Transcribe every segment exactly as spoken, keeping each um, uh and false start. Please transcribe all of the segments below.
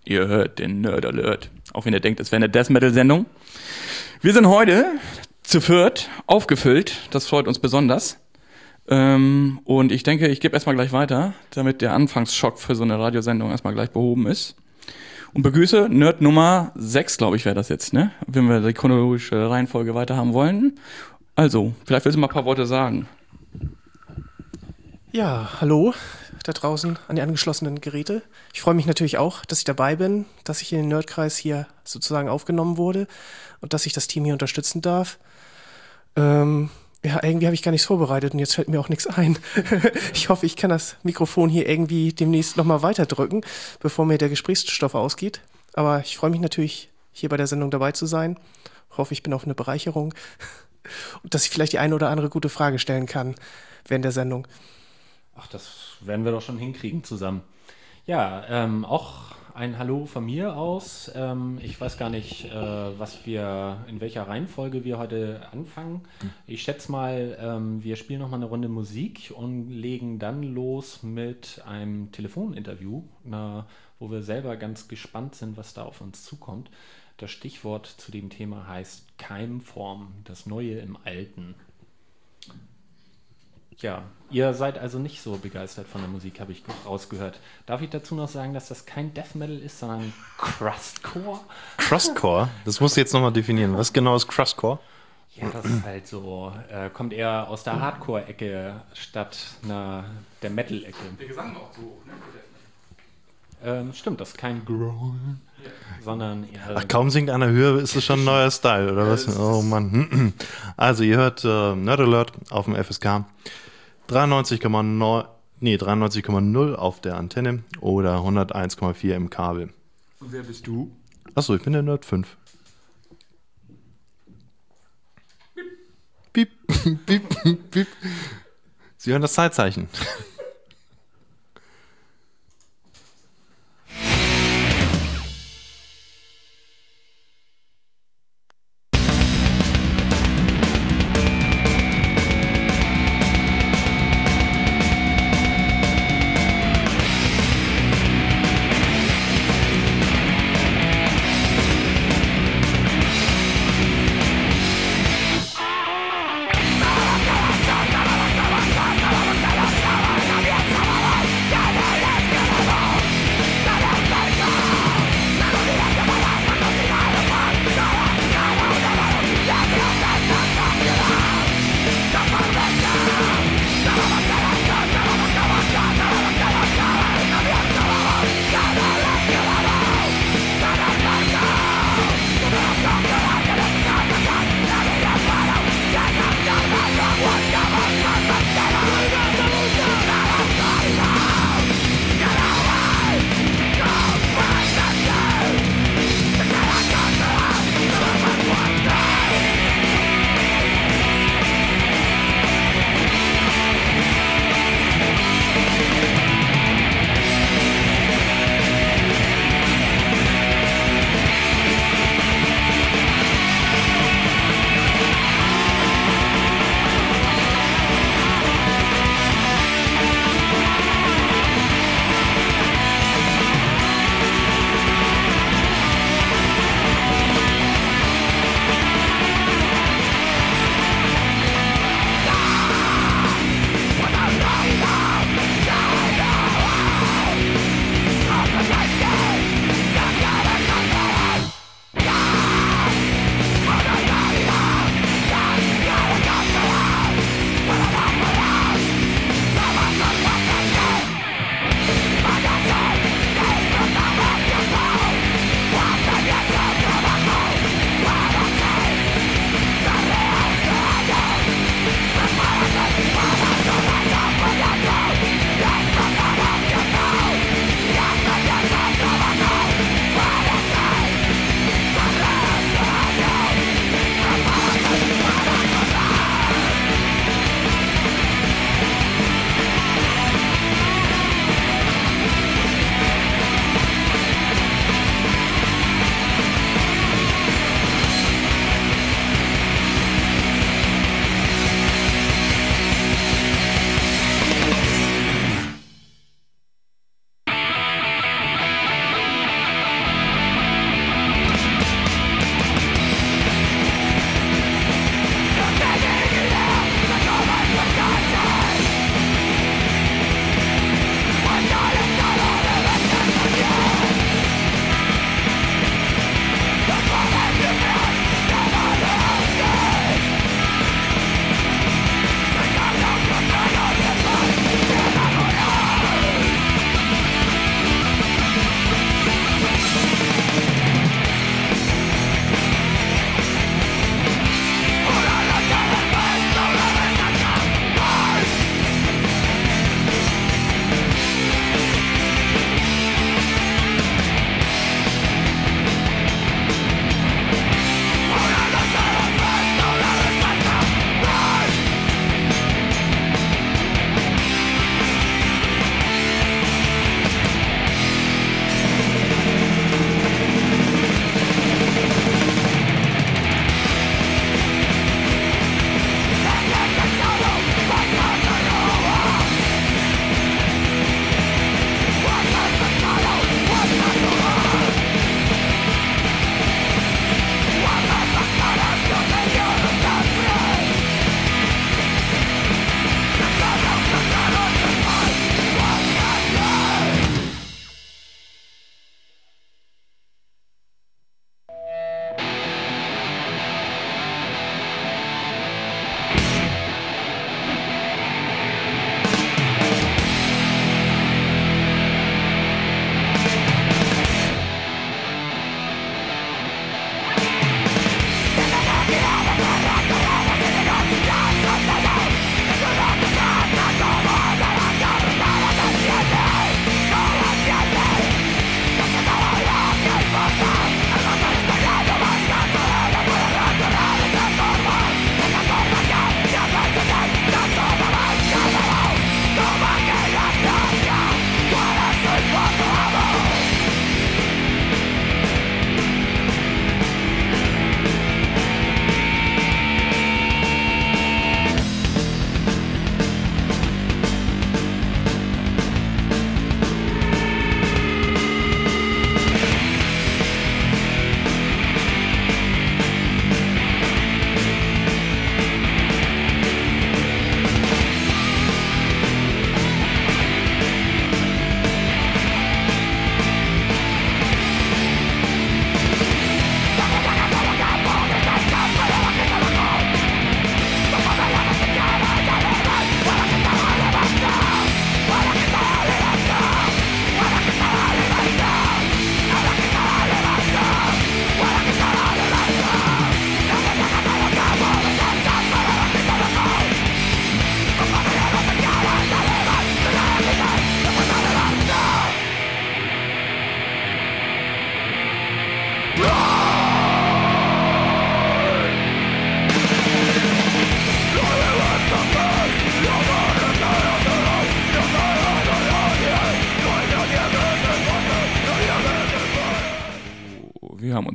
Ihr hört den Nerd Alert. Auch wenn ihr denkt, es wäre eine Death Metal Sendung. Wir sind heute zu viert aufgefüllt. Das freut uns besonders. Ähm, und ich denke, ich gebe erstmal gleich weiter, damit der Anfangsschock für so eine Radiosendung erstmal gleich behoben ist. Und begrüße Nerd Nummer sechs, glaube ich, wäre das jetzt, ne? Wenn wir die chronologische Reihenfolge weiter haben wollen. Also, vielleicht willst du mal ein paar Worte sagen. Ja, hallo da draußen an die angeschlossenen Geräte. Ich freue mich natürlich auch, dass ich dabei bin, dass ich in den Nerdkreis hier sozusagen aufgenommen wurde und dass ich das Team hier unterstützen darf. Ähm, ja, irgendwie habe ich gar nichts vorbereitet und jetzt fällt mir auch nichts ein. Ich hoffe, ich kann das Mikrofon hier irgendwie demnächst nochmal weiterdrücken, bevor mir der Gesprächsstoff ausgeht. Aber ich freue mich natürlich, hier bei der Sendung dabei zu sein. Ich hoffe, ich bin auch eine Bereicherung und dass ich vielleicht die eine oder andere gute Frage stellen kann während der Sendung. Ach, das werden wir doch schon hinkriegen zusammen. Ja, ähm, auch ein Hallo von mir aus. Ähm, ich weiß gar nicht, äh, was wir, in welcher Reihenfolge wir heute anfangen. Ich schätze mal, ähm, wir spielen noch mal eine Runde Musik und legen dann los mit einem Telefoninterview, na, wo wir selber ganz gespannt sind, was da auf uns zukommt. Das Stichwort zu dem Thema heißt Keimform, das Neue im Alten. Ja, ihr seid also nicht so begeistert von der Musik, habe ich rausgehört. Darf ich dazu noch sagen, dass das kein Death Metal ist, sondern Crustcore? Crustcore? Das musst du jetzt nochmal definieren. Was genau ist Crustcore? Ja, das ist halt so, äh, kommt eher aus der Hardcore-Ecke statt na, der Metal-Ecke. Der Gesang war auch so hoch, ne? Ähm, stimmt, das ist kein Growl, sondern eher... Ach, kaum singt einer höher, ist es schon ein neuer Style, oder was? Oh Mann. Also, ihr hört äh, Nerd Alert auf dem F S K. dreiundneunzig Komma neun, nee, dreiundneunzig Komma null auf der Antenne oder hunderteins Komma vier im Kabel. Und wer bist du? Achso, ich bin der Nerd fünf. Piep, piep, piep, piep. Sie hören das Zeitzeichen. Bye.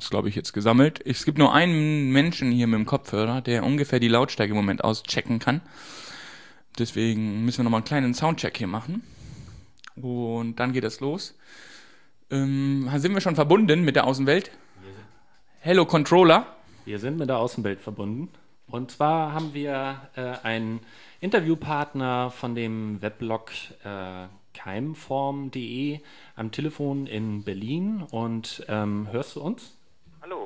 uns, glaube ich, jetzt gesammelt. Es gibt nur einen Menschen hier mit dem Kopfhörer, der ungefähr die Lautstärke im Moment auschecken kann. Deswegen müssen wir nochmal einen kleinen Soundcheck hier machen. Und dann geht es los. Ähm, sind wir schon verbunden mit der Außenwelt? Hello Controller. Wir sind mit der Außenwelt verbunden. Und zwar haben wir äh, einen Interviewpartner von dem Weblog äh, keimform punkt de am Telefon in Berlin. Und ähm, hörst du uns? Hallo.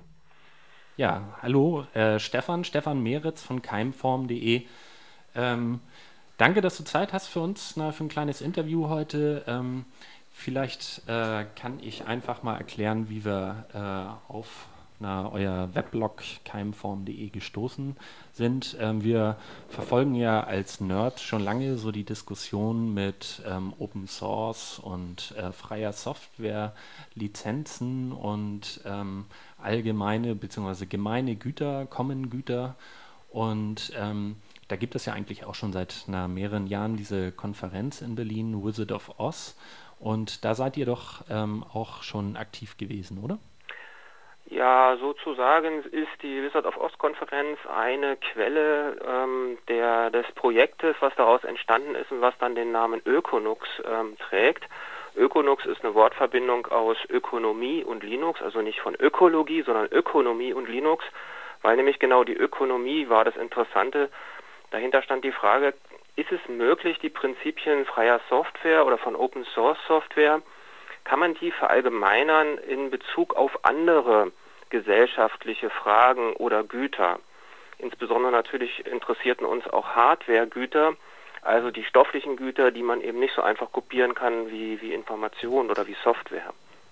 Ja, hallo, äh, Stefan, Stefan Meritz von keimform punkt de. Ähm, danke, dass du Zeit hast für uns, na, für ein kleines Interview heute. Ähm, vielleicht äh, kann ich einfach mal erklären, wie wir äh, auf na, euer Weblog keimform punkt de gestoßen sind. Ähm, wir verfolgen ja als Nerd schon lange so die Diskussion mit ähm, Open Source und äh, freier Software, Lizenzen und ähm, allgemeine bzw. gemeine Güter, Common Güter. Und ähm, da gibt es ja eigentlich auch schon seit na, mehreren Jahren diese Konferenz in Berlin, Wizard of Oz. Und da seid ihr doch ähm, auch schon aktiv gewesen, oder? Ja, sozusagen ist die Wizard of Oz-Konferenz eine Quelle ähm, der, des Projektes, was daraus entstanden ist und was dann den Namen Ökonux ähm, trägt. Ökonux ist eine Wortverbindung aus Ökonomie und Linux, also nicht von Ökologie, sondern Ökonomie und Linux, weil nämlich genau die Ökonomie war das Interessante. Dahinter stand die Frage, ist es möglich, die Prinzipien freier Software oder von Open Source Software, kann man die verallgemeinern in Bezug auf andere gesellschaftliche Fragen oder Güter? Insbesondere natürlich interessierten uns auch Hardware-Güter, also die stofflichen Güter, die man eben nicht so einfach kopieren kann wie, wie Information oder wie Software.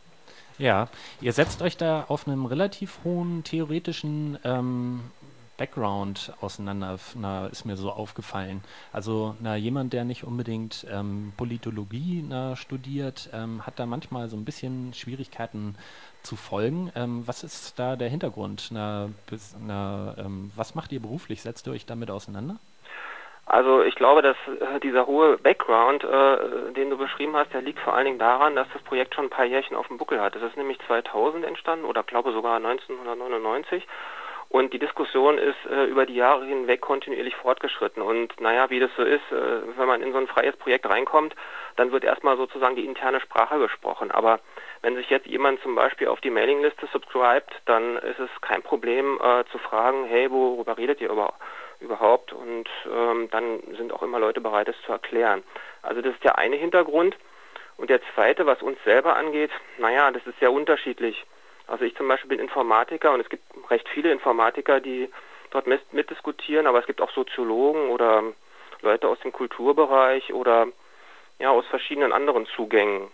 Ja, ihr setzt euch da auf einem relativ hohen theoretischen ähm, Background auseinander, na, ist mir so aufgefallen. Also na, jemand, der nicht unbedingt ähm, Politologie na, studiert, ähm, hat da manchmal so ein bisschen Schwierigkeiten zu folgen. Ähm, was ist da der Hintergrund? Na, bis, na, ähm, was macht ihr beruflich? Setzt ihr euch damit auseinander? Also ich glaube, dass äh, dieser hohe Background, äh, den du beschrieben hast, der liegt vor allen Dingen daran, dass das Projekt schon ein paar Jährchen auf dem Buckel hat. Es ist nämlich zweitausend entstanden oder glaube sogar neunzehnhundertneunundneunzig. Und die Diskussion ist äh, über die Jahre hinweg kontinuierlich fortgeschritten. Und naja, wie das so ist, äh, wenn man in so ein freies Projekt reinkommt, dann wird erstmal sozusagen die interne Sprache gesprochen. Aber wenn sich jetzt jemand zum Beispiel auf die Mailingliste subscribt, dann ist es kein Problem äh, zu fragen, hey, worüber redet ihr über, überhaupt? Und ähm, dann sind auch immer Leute bereit, es zu erklären. Also das ist der eine Hintergrund. Und der zweite, was uns selber angeht, naja, das ist sehr unterschiedlich. Also ich zum Beispiel bin Informatiker und es gibt recht viele Informatiker, die dort mit, mitdiskutieren, aber es gibt auch Soziologen oder Leute aus dem Kulturbereich oder ja aus verschiedenen anderen Zugängen.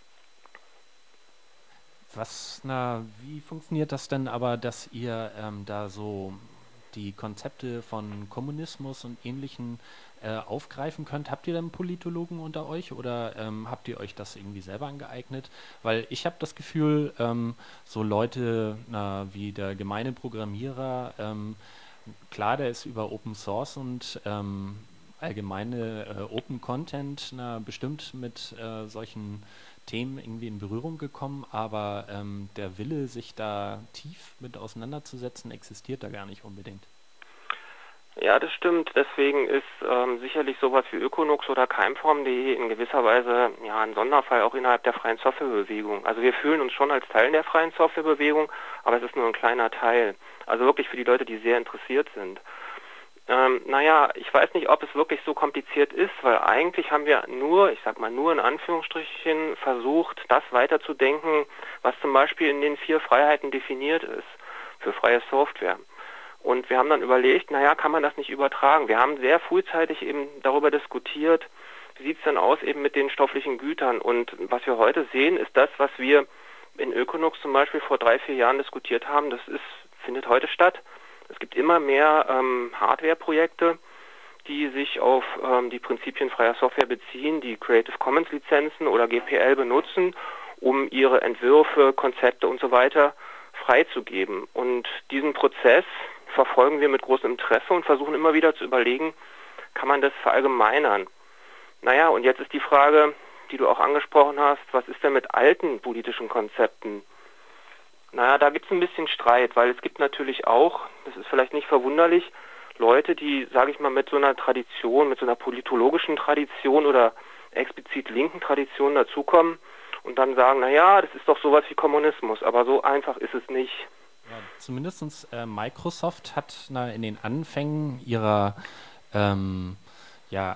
Was, na, wie funktioniert das denn aber, dass ihr ähm, da so die Konzepte von Kommunismus und Ähnlichen äh, aufgreifen könnt? Habt ihr denn Politologen unter euch oder ähm, habt ihr euch das irgendwie selber angeeignet? Weil ich habe das Gefühl, ähm, so Leute na, wie der gemeine Programmierer, ähm, klar, der ist über Open Source und ähm, allgemeine äh, Open Content na, bestimmt mit äh, solchen Themen irgendwie in Berührung gekommen, aber ähm, der Wille, sich da tief mit auseinanderzusetzen, existiert da gar nicht unbedingt. Ja, das stimmt. Deswegen ist ähm, sicherlich sowas wie Ökonux oder keimform punkt de in gewisser Weise ja ein Sonderfall auch innerhalb der freien Softwarebewegung. Also wir fühlen uns schon als Teil der freien Softwarebewegung, aber es ist nur ein kleiner Teil. Also wirklich für die Leute, die sehr interessiert sind. Ähm, naja, ich weiß nicht, ob es wirklich so kompliziert ist, weil eigentlich haben wir nur, ich sag mal nur in Anführungsstrichen, versucht, das weiterzudenken, was zum Beispiel in den vier Freiheiten definiert ist für freie Software. Und wir haben dann überlegt, naja, kann man das nicht übertragen? Wir haben sehr frühzeitig eben darüber diskutiert, wie sieht es denn aus eben mit den stofflichen Gütern? Und was wir heute sehen, ist das, was wir in Ökonux zum Beispiel vor drei, vier Jahren diskutiert haben, das ist, findet heute statt. Es gibt immer mehr ähm, Hardware-Projekte, die sich auf ähm, die Prinzipien freier Software beziehen, die Creative Commons Lizenzen oder G P L benutzen, um ihre Entwürfe, Konzepte und so weiter freizugeben. Und diesen Prozess verfolgen wir mit großem Interesse und versuchen immer wieder zu überlegen, kann man das verallgemeinern? Naja, und jetzt ist die Frage, die du auch angesprochen hast, was ist denn mit alten politischen Konzepten? Naja, da gibt es ein bisschen Streit, weil es gibt natürlich auch, das ist vielleicht nicht verwunderlich, Leute, die, sage ich mal, mit so einer Tradition, mit so einer politologischen Tradition oder explizit linken Tradition dazukommen und dann sagen, naja, das ist doch sowas wie Kommunismus, aber so einfach ist es nicht. Ja, zumindest äh, Microsoft hat na, in den Anfängen ihrer ähm, ja,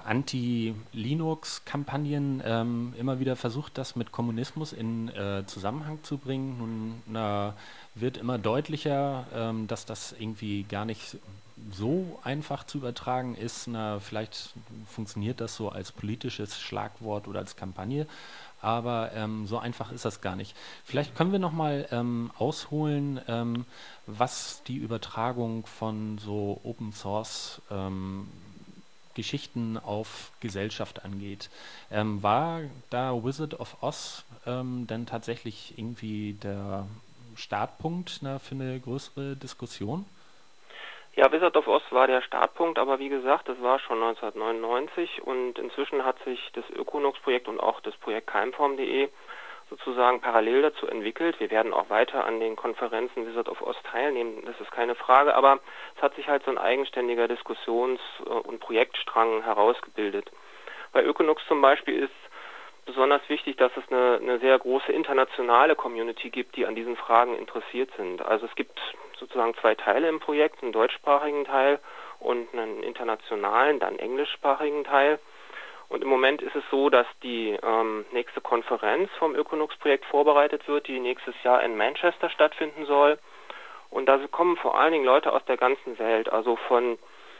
Anti-Linux-Kampagnen ähm, immer wieder versucht, das mit Kommunismus in äh, Zusammenhang zu bringen. Nun na, wird immer deutlicher, ähm, dass das irgendwie gar nicht so einfach zu übertragen ist. Na, vielleicht funktioniert das so als politisches Schlagwort oder als Kampagne, aber ähm, so einfach ist das gar nicht. Vielleicht können wir nochmal ähm, ausholen, ähm, was die Übertragung von so Open Source ähm, Geschichten auf Gesellschaft angeht. Ähm, war da Wizard of Oz ähm, denn tatsächlich irgendwie der Startpunkt na, für eine größere Diskussion? Ja, Wizard of Oz war der Startpunkt, aber wie gesagt, das war schon neunzehnhundertneunundneunzig und inzwischen hat sich das Ökonox-Projekt und auch das Projekt keimform punkt de sozusagen parallel dazu entwickelt. Wir werden auch weiter an den Konferenzen Wizard of Oz teilnehmen, das ist keine Frage, aber es hat sich halt so ein eigenständiger Diskussions- und Projektstrang herausgebildet. Bei Ökonox zum Beispiel ist besonders wichtig, dass es eine, eine sehr große internationale Community gibt, die an diesen Fragen interessiert sind. Also es gibt sozusagen zwei Teile im Projekt, einen deutschsprachigen Teil und einen internationalen, dann englischsprachigen Teil. Und im Moment ist es so, dass die ähm, nächste Konferenz vom Ökonox-Projekt vorbereitet wird, die nächstes Jahr in Manchester stattfinden soll. Und da kommen vor allen Dingen Leute aus der ganzen Welt, also von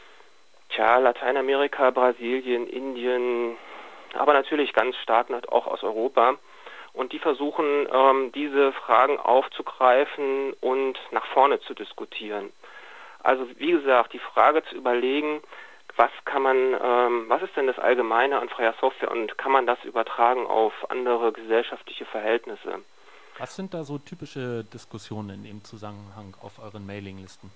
tja, Lateinamerika, Brasilien, Indien, aber natürlich ganz stark auch aus Europa. Und die versuchen, ähm, diese Fragen aufzugreifen und nach vorne zu diskutieren. Also wie gesagt, die Frage zu überlegen, was kann man, ähm, was ist denn das Allgemeine an freier Software und kann man das übertragen auf andere gesellschaftliche Verhältnisse? Was sind da so typische Diskussionen in dem Zusammenhang auf euren Mailinglisten?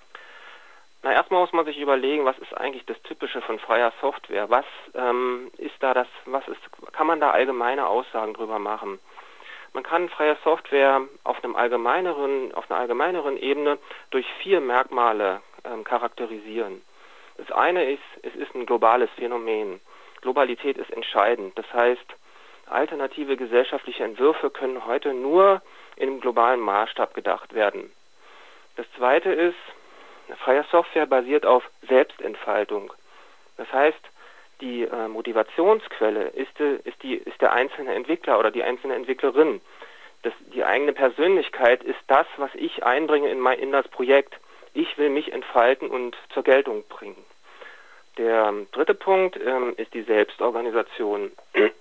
Na, erstmal muss man sich überlegen, was ist eigentlich das Typische von freier Software? Was ähm, ist da das, was ist, kann man da allgemeine Aussagen drüber machen? Man kann freie Software auf einem allgemeineren, auf einer allgemeineren Ebene durch vier Merkmale ähm, charakterisieren. Das eine ist, es ist ein globales Phänomen. Globalität ist entscheidend. Das heißt, alternative gesellschaftliche Entwürfe können heute nur im globalen Maßstab gedacht werden. Das zweite ist, freie Software basiert auf Selbstentfaltung. Das heißt, die äh, Motivationsquelle ist, ist, die, ist der einzelne Entwickler oder die einzelne Entwicklerin. Das, die eigene Persönlichkeit ist das, was ich einbringe in, mein, in das Projekt. Ich will mich entfalten und zur Geltung bringen. Der ähm, dritte Punkt ähm, ist die Selbstorganisation.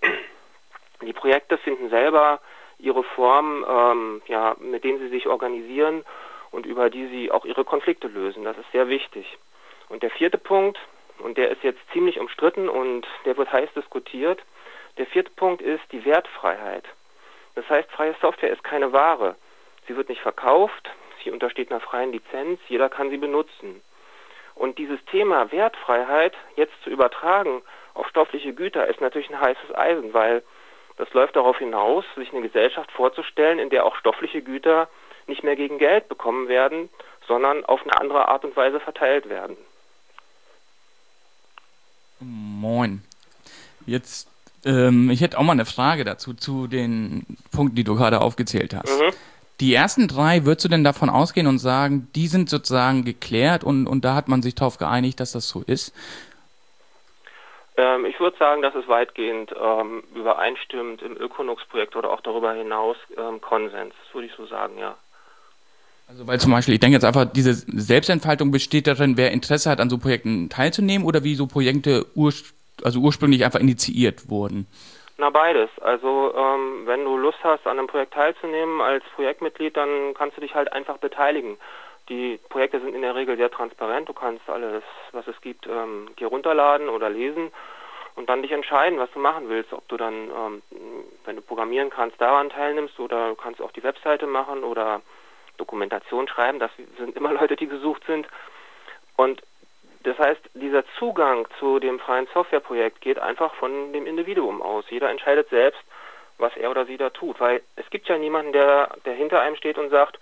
Die Projekte finden selber ihre Form, ähm, ja, mit denen sie sich organisieren und über die sie auch ihre Konflikte lösen. Das ist sehr wichtig. Und der vierte Punkt, und der ist jetzt ziemlich umstritten und der wird heiß diskutiert, der vierte Punkt ist die Wertfreiheit. Das heißt, freie Software ist keine Ware. Sie wird nicht verkauft, sie untersteht einer freien Lizenz, jeder kann sie benutzen. Und dieses Thema Wertfreiheit jetzt zu übertragen auf stoffliche Güter ist natürlich ein heißes Eisen, weil das läuft darauf hinaus, sich eine Gesellschaft vorzustellen, in der auch stoffliche Güter nicht mehr gegen Geld bekommen werden, sondern auf eine andere Art und Weise verteilt werden. Moin. Jetzt, ähm, ich hätte auch mal eine Frage dazu, zu den Punkten, die du gerade aufgezählt hast. Mhm. Die ersten drei, würdest du denn davon ausgehen und sagen, die sind sozusagen geklärt und, und da hat man sich darauf geeinigt, dass das so ist? Ähm, ich würde sagen, dass es weitgehend ähm, übereinstimmt im Ökonox-Projekt oder auch darüber hinaus ähm, Konsens, würde ich so sagen, ja. Also weil zum Beispiel, ich denke jetzt einfach, diese Selbstentfaltung besteht darin, wer Interesse hat, an so Projekten teilzunehmen oder wie so Projekte ur, also ursprünglich einfach initiiert wurden? Na, beides. Also ähm, wenn du Lust hast, an einem Projekt teilzunehmen als Projektmitglied, dann kannst du dich halt einfach beteiligen. Die Projekte sind in der Regel sehr transparent. Du kannst alles, was es gibt, ähm, dir runterladen oder lesen und dann dich entscheiden, was du machen willst. Ob du dann, ähm, wenn du programmieren kannst, daran teilnimmst oder du kannst auch die Webseite machen oder Dokumentation schreiben. Das sind immer Leute, die gesucht sind. Und das heißt, dieser Zugang zu dem freien Softwareprojekt geht einfach von dem Individuum aus. Jeder entscheidet selbst, was er oder sie da tut. Weil es gibt ja niemanden, der, der hinter einem steht und sagt,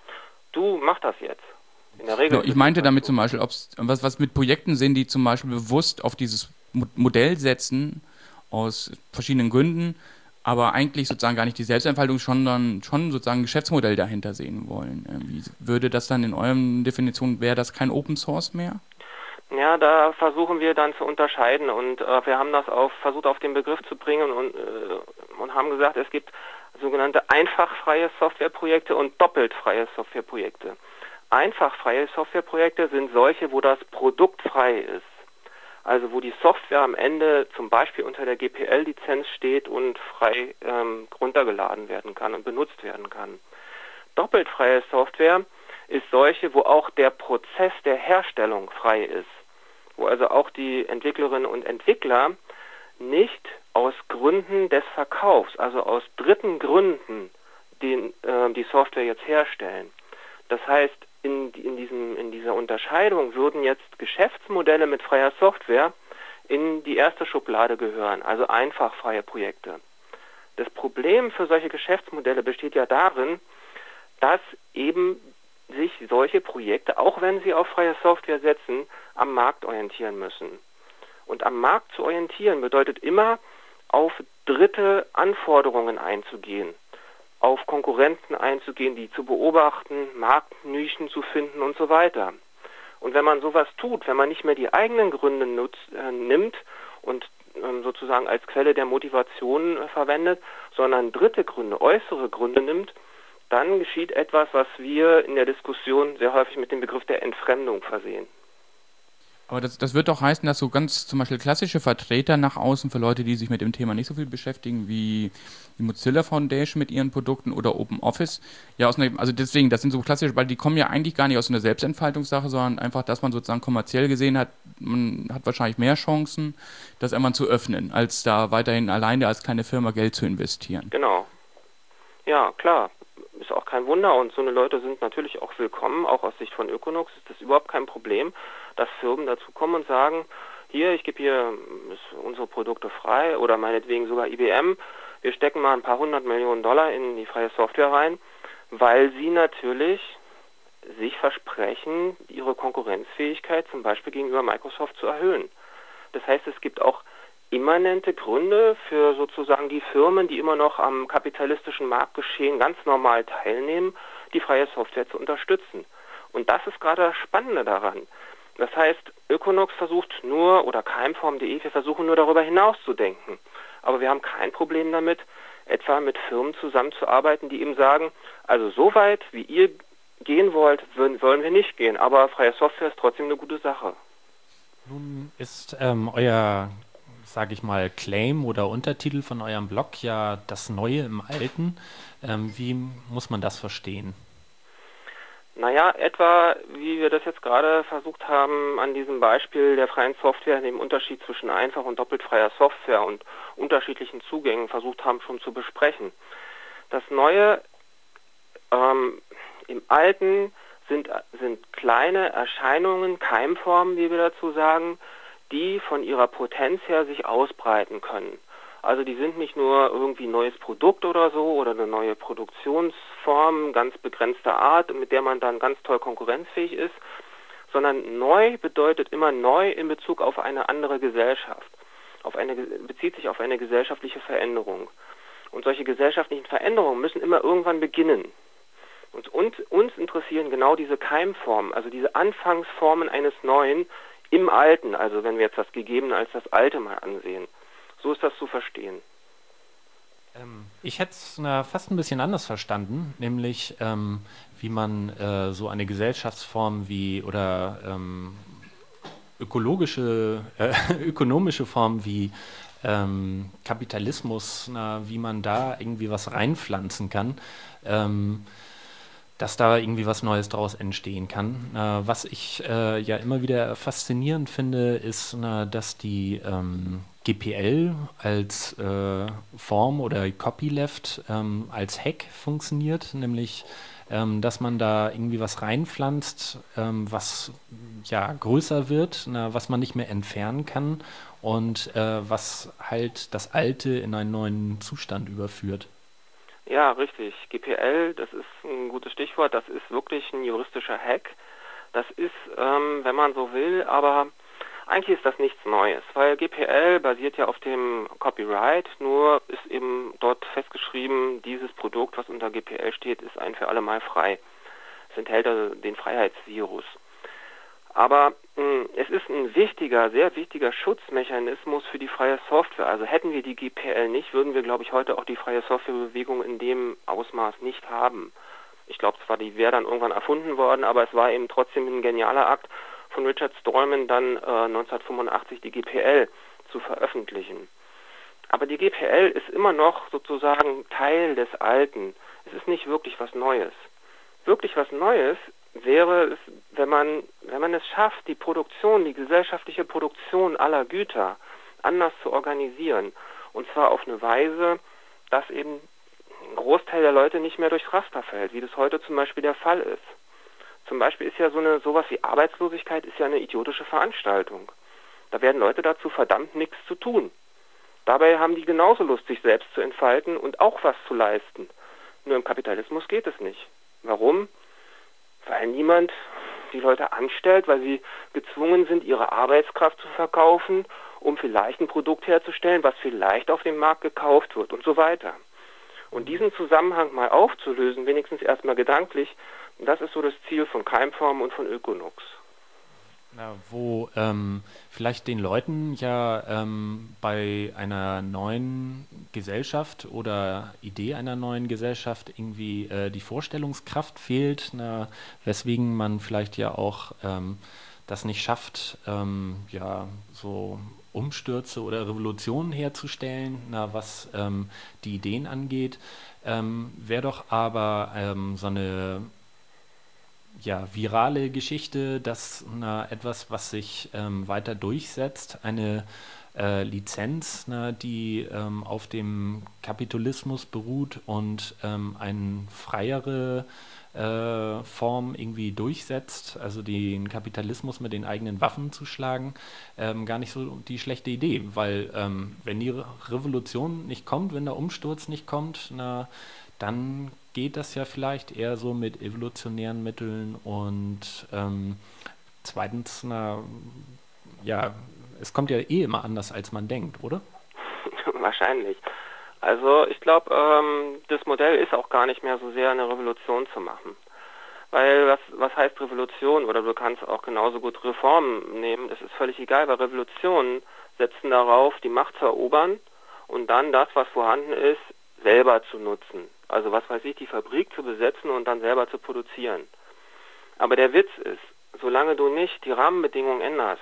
du mach das jetzt. In der Regel. No, ich meinte damit zum Beispiel, ob's, was, was mit Projekten sind, die zum Beispiel bewusst auf dieses Mo- Modell setzen, aus verschiedenen Gründen, aber eigentlich sozusagen gar nicht die Selbstentfaltung, sondern schon sozusagen ein Geschäftsmodell dahinter sehen wollen. Wie würde das dann in euren Definitionen, wäre das kein Open Source mehr? Ja, da versuchen wir dann zu unterscheiden und äh, wir haben das auf, versucht auf den Begriff zu bringen und, äh, und haben gesagt, es gibt sogenannte einfachfreie Softwareprojekte und doppelt freie Softwareprojekte. Einfachfreie Softwareprojekte sind solche, wo das Produkt frei ist. Also wo die Software am Ende zum Beispiel unter der G P L-Lizenz steht und frei ähm, runtergeladen werden kann und benutzt werden kann. Doppelt freie Software ist solche, wo auch der Prozess der Herstellung frei ist. Wo also auch die Entwicklerinnen und Entwickler nicht aus Gründen des Verkaufs, also aus dritten Gründen, den, äh, die Software jetzt herstellen. Das heißt, in, in, diesem, in dieser Unterscheidung würden jetzt Geschäftsmodelle mit freier Software in die erste Schublade gehören, also einfach freie Projekte. Das Problem für solche Geschäftsmodelle besteht ja darin, dass eben sich solche Projekte, auch wenn sie auf freie Software setzen, am Markt orientieren müssen. Und am Markt zu orientieren bedeutet immer, auf dritte Anforderungen einzugehen, auf Konkurrenten einzugehen, die zu beobachten, Marktnischen zu finden und so weiter. Und wenn man sowas tut, wenn man nicht mehr die eigenen Gründe nutzt, äh, nimmt und ähm, sozusagen als Quelle der Motivation äh, verwendet, sondern dritte Gründe, äußere Gründe nimmt, dann geschieht etwas, was wir in der Diskussion sehr häufig mit dem Begriff der Entfremdung versehen. Aber das, das wird doch heißen, dass so ganz zum Beispiel klassische Vertreter nach außen für Leute, die sich mit dem Thema nicht so viel beschäftigen, wie die Mozilla Foundation mit ihren Produkten oder OpenOffice, ja aus einer, also deswegen, das sind so klassische, weil die kommen ja eigentlich gar nicht aus einer Selbstentfaltungssache, sondern einfach, dass man sozusagen kommerziell gesehen hat, man hat wahrscheinlich mehr Chancen, das einmal zu öffnen, als da weiterhin alleine als kleine Firma Geld zu investieren. Genau. Ja, klar. Ist auch kein Wunder und so eine Leute sind natürlich auch willkommen, auch aus Sicht von Ökonox ist das überhaupt kein Problem, dass Firmen dazu kommen und sagen, hier, ich gebe hier unsere Produkte frei oder meinetwegen sogar I B M, wir stecken mal ein paar hundert Millionen Dollar in die freie Software rein, weil sie natürlich sich versprechen, ihre Konkurrenzfähigkeit zum Beispiel gegenüber Microsoft zu erhöhen. Das heißt, es gibt auch immanente Gründe für sozusagen die Firmen, die immer noch am kapitalistischen Marktgeschehen ganz normal teilnehmen, die freie Software zu unterstützen. Und das ist gerade das Spannende daran. Das heißt, Ökonox versucht nur, oder keimform punkt de, wir versuchen nur darüber hinaus zu denken. Aber wir haben kein Problem damit, etwa mit Firmen zusammenzuarbeiten, die eben sagen, also so weit, wie ihr gehen wollt, wollen wir nicht gehen, aber freie Software ist trotzdem eine gute Sache. Nun ist ähm, euer, sage ich mal, Claim oder Untertitel von eurem Blog ja das Neue im Alten. Ähm, wie muss man das verstehen? Naja, etwa wie wir das jetzt gerade versucht haben, an diesem Beispiel der freien Software, dem Unterschied zwischen einfach und doppelt freier Software und unterschiedlichen Zugängen versucht haben, schon zu besprechen. Das Neue ähm, im Alten sind, sind kleine Erscheinungen, Keimformen, wie wir dazu sagen, die von ihrer Potenz her sich ausbreiten können. Also die sind nicht nur irgendwie ein neues Produkt oder so oder eine neue Produktionsform ganz begrenzter Art, mit der man dann ganz toll konkurrenzfähig ist, sondern neu bedeutet immer neu in Bezug auf eine andere Gesellschaft, auf eine, bezieht sich auf eine gesellschaftliche Veränderung. Und solche gesellschaftlichen Veränderungen müssen immer irgendwann beginnen. Und uns, uns interessieren genau diese Keimformen, also diese Anfangsformen eines Neuen im Alten, also wenn wir jetzt das Gegebene als das Alte mal ansehen. So ist das zu verstehen. Ähm, ich hätte es äh, fast ein bisschen anders verstanden, nämlich ähm, wie man äh, so eine Gesellschaftsform wie oder ähm, ökologische, äh, ökonomische Form wie ähm, Kapitalismus, na, wie man da irgendwie was reinpflanzen kann, ähm, dass da irgendwie was Neues daraus entstehen kann. Äh, was ich äh, ja immer wieder faszinierend finde, ist, na, dass die ähm, G P L als äh, Form oder Copyleft ähm, als Hack funktioniert, nämlich ähm, dass man da irgendwie was reinpflanzt, ähm, was ja größer wird, na, was man nicht mehr entfernen kann und äh, was halt das Alte in einen neuen Zustand überführt. Ja, richtig. G P L, das ist ein gutes Stichwort. Das ist wirklich ein juristischer Hack. Das ist, ähm, wenn man so will, aber eigentlich ist das nichts Neues, weil G P L basiert ja auf dem Copyright, nur ist eben dort festgeschrieben, dieses Produkt, was unter G P L steht, ist ein für alle Mal frei. Es enthält also den Freiheitsvirus. Aber mh, es ist ein wichtiger, sehr wichtiger Schutzmechanismus für die freie Software. Also hätten wir die G P L nicht, würden wir, glaube ich, heute auch die freie Softwarebewegung in dem Ausmaß nicht haben. Ich glaube zwar, die wäre dann irgendwann erfunden worden, aber es war eben trotzdem ein genialer Akt von Richard Stallman, dann äh, neunzehnhundertfünfundachtzig die G P L zu veröffentlichen. Aber die G P L ist immer noch sozusagen Teil des Alten. Es ist nicht wirklich was Neues. Wirklich was Neues wäre es, wenn man, wenn man es schafft, die Produktion, die gesellschaftliche Produktion aller Güter anders zu organisieren. Und zwar auf eine Weise, dass eben ein Großteil der Leute nicht mehr durchs Raster fällt, wie das heute zum Beispiel der Fall ist. Zum Beispiel ist ja so eine sowas wie Arbeitslosigkeit ist ja eine idiotische Veranstaltung. Da werden Leute dazu verdammt, nichts zu tun. Dabei haben die genauso Lust, sich selbst zu entfalten und auch was zu leisten. Nur im Kapitalismus geht es nicht. Warum? Weil niemand die Leute anstellt, weil sie gezwungen sind, ihre Arbeitskraft zu verkaufen, um vielleicht ein Produkt herzustellen, was vielleicht auf dem Markt gekauft wird und so weiter. Und diesen Zusammenhang mal aufzulösen, wenigstens erstmal gedanklich, das ist so das Ziel von Keimform und von Ökonox. Na, wo ähm, vielleicht den Leuten ja ähm, bei einer neuen Gesellschaft oder Idee einer neuen Gesellschaft irgendwie äh, die Vorstellungskraft fehlt, na, weswegen man vielleicht ja auch ähm, das nicht schafft, ähm, ja, so Umstürze oder Revolutionen herzustellen, na, was ähm, die Ideen angeht, ähm, wäre doch aber ähm, so eine ja, virale Geschichte, dass na, etwas, was sich ähm, weiter durchsetzt, eine äh, Lizenz, na, die ähm, auf dem Kapitalismus beruht und ähm, eine freiere äh, Form irgendwie durchsetzt, also den Kapitalismus mit den eigenen Waffen zu schlagen, ähm, gar nicht so die schlechte Idee, weil ähm, wenn die Re- Revolution nicht kommt, wenn der Umsturz nicht kommt, na, dann geht das ja vielleicht eher so mit evolutionären Mitteln und ähm, zweitens, na, ja, es kommt ja eh immer anders, als man denkt, oder? Wahrscheinlich. Also ich glaube, ähm, das Modell ist auch gar nicht mehr so sehr eine Revolution zu machen. Weil was, was heißt Revolution? Oder du kannst auch genauso gut Reformen nehmen, das ist völlig egal, weil Revolutionen setzen darauf, die Macht zu erobern und dann das, was vorhanden ist, selber zu nutzen. Also was weiß ich, die Fabrik zu besetzen und dann selber zu produzieren. Aber der Witz ist, solange du nicht die Rahmenbedingungen änderst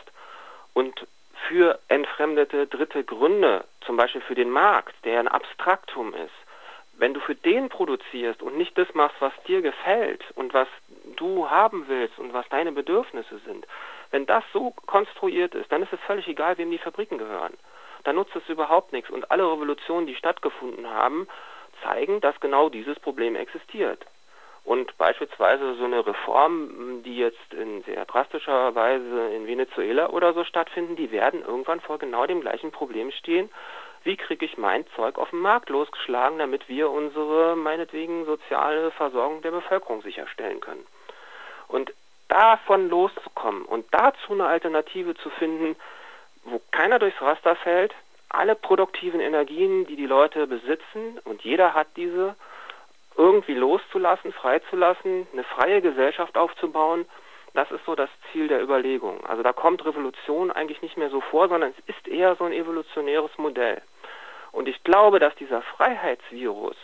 und für entfremdete dritte Gründe, zum Beispiel für den Markt, der ein Abstraktum ist, wenn du für den produzierst und nicht das machst, was dir gefällt und was du haben willst und was deine Bedürfnisse sind, wenn das so konstruiert ist, dann ist es völlig egal, wem die Fabriken gehören. Dann nutzt es überhaupt nichts. Und alle Revolutionen, die stattgefunden haben, zeigen, dass genau dieses Problem existiert. Und beispielsweise so eine Reform, die jetzt in sehr drastischer Weise in Venezuela oder so stattfinden, die werden irgendwann vor genau dem gleichen Problem stehen. Wie kriege ich mein Zeug auf den Markt losgeschlagen, damit wir unsere, meinetwegen, soziale Versorgung der Bevölkerung sicherstellen können? Und davon loszukommen und dazu eine Alternative zu finden, wo keiner durchs Raster fällt, alle produktiven Energien, die die Leute besitzen, und jeder hat diese, irgendwie loszulassen, freizulassen, eine freie Gesellschaft aufzubauen, das ist so das Ziel der Überlegung. Also da kommt Revolution eigentlich nicht mehr so vor, sondern es ist eher so ein evolutionäres Modell. Und ich glaube, dass dieser Freiheitsvirus,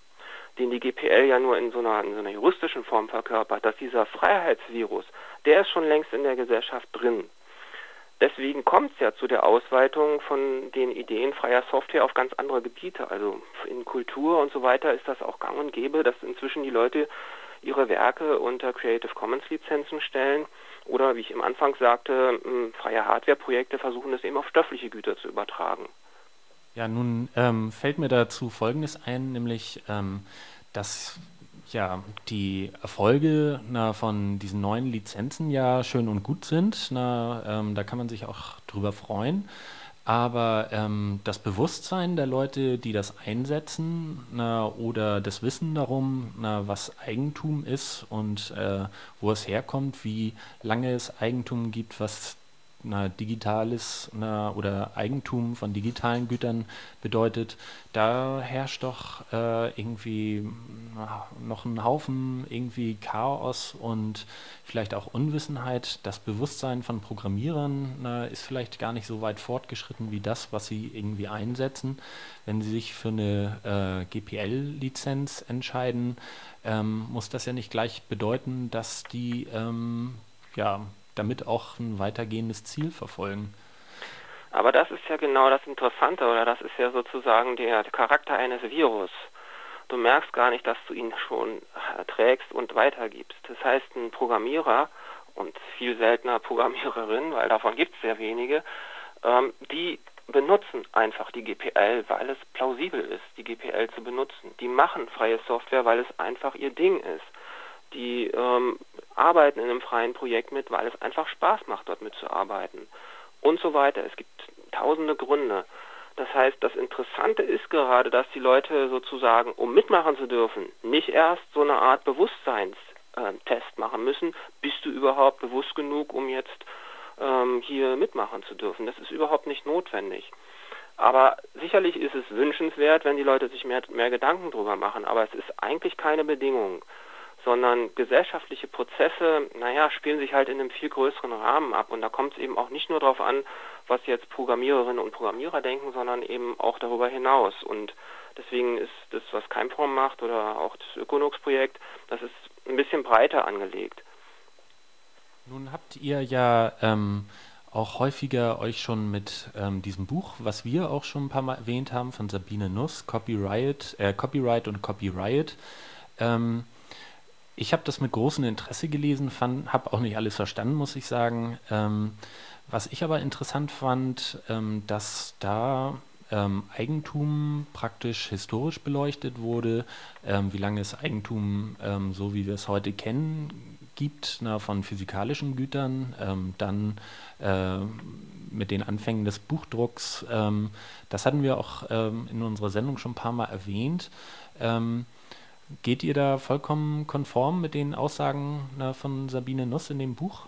den die G P L ja nur in so einer, in so einer juristischen Form verkörpert, dass dieser Freiheitsvirus, der ist schon längst in der Gesellschaft drin. Deswegen kommt es ja zu der Ausweitung von den Ideen freier Software auf ganz andere Gebiete. Also in Kultur und so weiter ist das auch gang und gäbe, dass inzwischen die Leute ihre Werke unter Creative Commons Lizenzen stellen oder, wie ich am Anfang sagte, freie Hardware-Projekte versuchen, das eben auf stoffliche Güter zu übertragen. Ja, nun ähm, fällt mir dazu Folgendes ein, nämlich, ähm, dass ja, die Erfolge na, von diesen neuen Lizenzen ja schön und gut sind. Na, ähm, da kann man sich auch drüber freuen. Aber ähm, das Bewusstsein der Leute, die das einsetzen, na, oder das Wissen darum, na, was Eigentum ist und äh, wo es herkommt, wie lange es Eigentum gibt, was na, digitales na, oder Eigentum von digitalen Gütern bedeutet, da herrscht doch äh, irgendwie na, noch ein Haufen irgendwie Chaos und vielleicht auch Unwissenheit. Das Bewusstsein von Programmierern na, ist vielleicht gar nicht so weit fortgeschritten wie das, was sie irgendwie einsetzen. Wenn sie sich für eine äh, G P L-Lizenz entscheiden, ähm, muss das ja nicht gleich bedeuten, dass die ähm, ja damit auch ein weitergehendes Ziel verfolgen. Aber das ist ja genau das Interessante, oder das ist ja sozusagen der Charakter eines Virus. Du merkst gar nicht, dass du ihn schon trägst und weitergibst. Das heißt, ein Programmierer und viel seltener Programmiererin, weil davon gibt es sehr wenige, ähm, die benutzen einfach die G P L, weil es plausibel ist, die G P L zu benutzen. Die machen freie Software, weil es einfach ihr Ding ist. Die ähm, arbeiten in einem freien Projekt mit, weil es einfach Spaß macht, dort mitzuarbeiten und so weiter. Es gibt tausende Gründe. Das heißt, das Interessante ist gerade, dass die Leute sozusagen, um mitmachen zu dürfen, nicht erst so eine Art Bewusstseinstest machen müssen, bist du überhaupt bewusst genug, um jetzt ähm, hier mitmachen zu dürfen. Das ist überhaupt nicht notwendig. Aber sicherlich ist es wünschenswert, wenn die Leute sich mehr, mehr Gedanken drüber machen, aber es ist eigentlich keine Bedingung, sondern gesellschaftliche Prozesse, naja, spielen sich halt in einem viel größeren Rahmen ab. Und da kommt es eben auch nicht nur darauf an, was jetzt Programmiererinnen und Programmierer denken, sondern eben auch darüber hinaus. Und deswegen ist das, was Keimform macht oder auch das Ökonox-Projekt, das ist ein bisschen breiter angelegt. Nun habt ihr ja ähm, auch häufiger euch schon mit ähm, diesem Buch, was wir auch schon ein paar Mal erwähnt haben, von Sabine Nuss, Copyright, äh, Copyright und Copyright, ähm, ich habe das mit großem Interesse gelesen, habe auch nicht alles verstanden, muss ich sagen. Ähm, was ich aber interessant fand, ähm, dass da ähm, Eigentum praktisch historisch beleuchtet wurde, ähm, wie lange es Eigentum, ähm, so wie wir es heute kennen, gibt, na, von physikalischen Gütern, ähm, dann äh, mit den Anfängen des Buchdrucks. Ähm, das hatten wir auch ähm, in unserer Sendung schon ein paar Mal erwähnt. Ähm, Geht ihr da vollkommen konform mit den Aussagen na, von Sabine Nuss in dem Buch?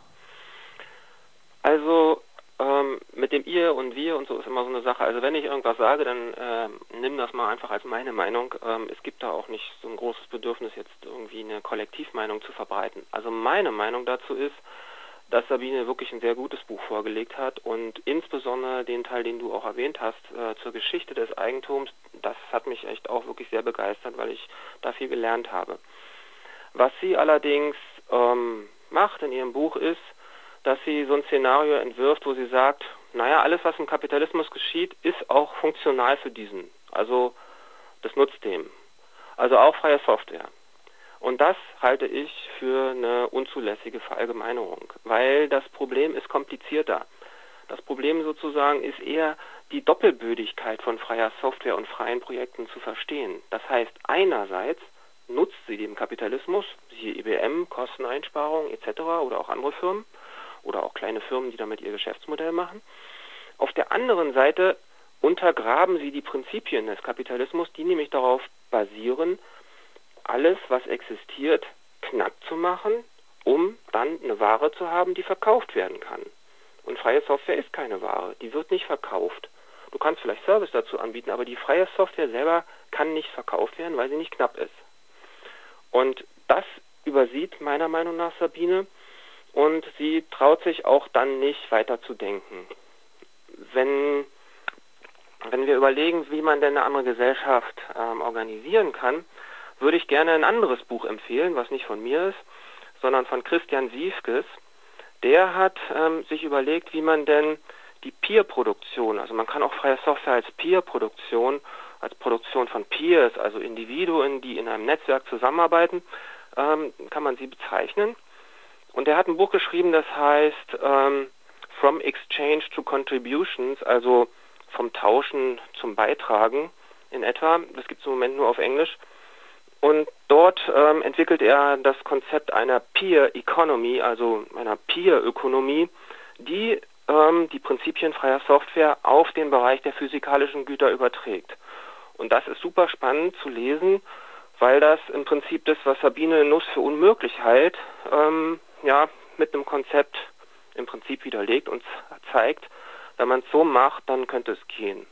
Also ähm, mit dem Ihr und Wir und so ist immer so eine Sache. Also wenn ich irgendwas sage, dann äh, nimm das mal einfach als meine Meinung. Ähm, es gibt da auch nicht so ein großes Bedürfnis, jetzt irgendwie eine Kollektivmeinung zu verbreiten. Also meine Meinung dazu ist, dass Sabine wirklich ein sehr gutes Buch vorgelegt hat und insbesondere den Teil, den du auch erwähnt hast, äh, zur Geschichte des Eigentums, das hat mich echt auch wirklich sehr begeistert, weil ich da viel gelernt habe. Was sie allerdings ähm, macht in ihrem Buch ist, dass sie so ein Szenario entwirft, wo sie sagt, naja, alles, was im Kapitalismus geschieht, ist auch funktional für diesen. Also das nutzt dem. Also auch freie Software. Und das halte ich für eine unzulässige Verallgemeinerung, weil das Problem ist komplizierter. Das Problem sozusagen ist eher die Doppelbödigkeit von freier Software und freien Projekten zu verstehen. Das heißt, einerseits nutzt sie dem Kapitalismus, siehe I B M, Kosteneinsparungen et cetera oder auch andere Firmen oder auch kleine Firmen, die damit ihr Geschäftsmodell machen. Auf der anderen Seite untergraben sie die Prinzipien des Kapitalismus, die nämlich darauf basieren, alles, was existiert, knapp zu machen, um dann eine Ware zu haben, die verkauft werden kann. Und freie Software ist keine Ware, die wird nicht verkauft. Du kannst vielleicht Service dazu anbieten, aber die freie Software selber kann nicht verkauft werden, weil sie nicht knapp ist. Und das übersieht meiner Meinung nach Sabine und sie traut sich auch dann nicht weiter zu denken. Wenn, wenn wir überlegen, wie man denn eine andere Gesellschaft ähm, organisieren kann, würde ich gerne ein anderes Buch empfehlen, was nicht von mir ist, sondern von Christian Siefkes. Der hat ähm, sich überlegt, wie man denn die Peer-Produktion, also man kann auch freie Software als Peer-Produktion, als Produktion von Peers, also Individuen, die in einem Netzwerk zusammenarbeiten, ähm, kann man sie bezeichnen. Und er hat ein Buch geschrieben, das heißt ähm, From Exchange to Contributions, also vom Tauschen zum Beitragen in etwa. Das gibt es im Moment nur auf Englisch. Und dort ähm, entwickelt er das Konzept einer Peer Economy, also einer Peer-Ökonomie, die ähm, die Prinzipien freier Software auf den Bereich der physikalischen Güter überträgt. Und das ist super spannend zu lesen, weil das im Prinzip das, was Sabine Nuss für unmöglich hält, ähm, ja, mit einem Konzept im Prinzip widerlegt und zeigt, wenn man es so macht, dann könnte es gehen.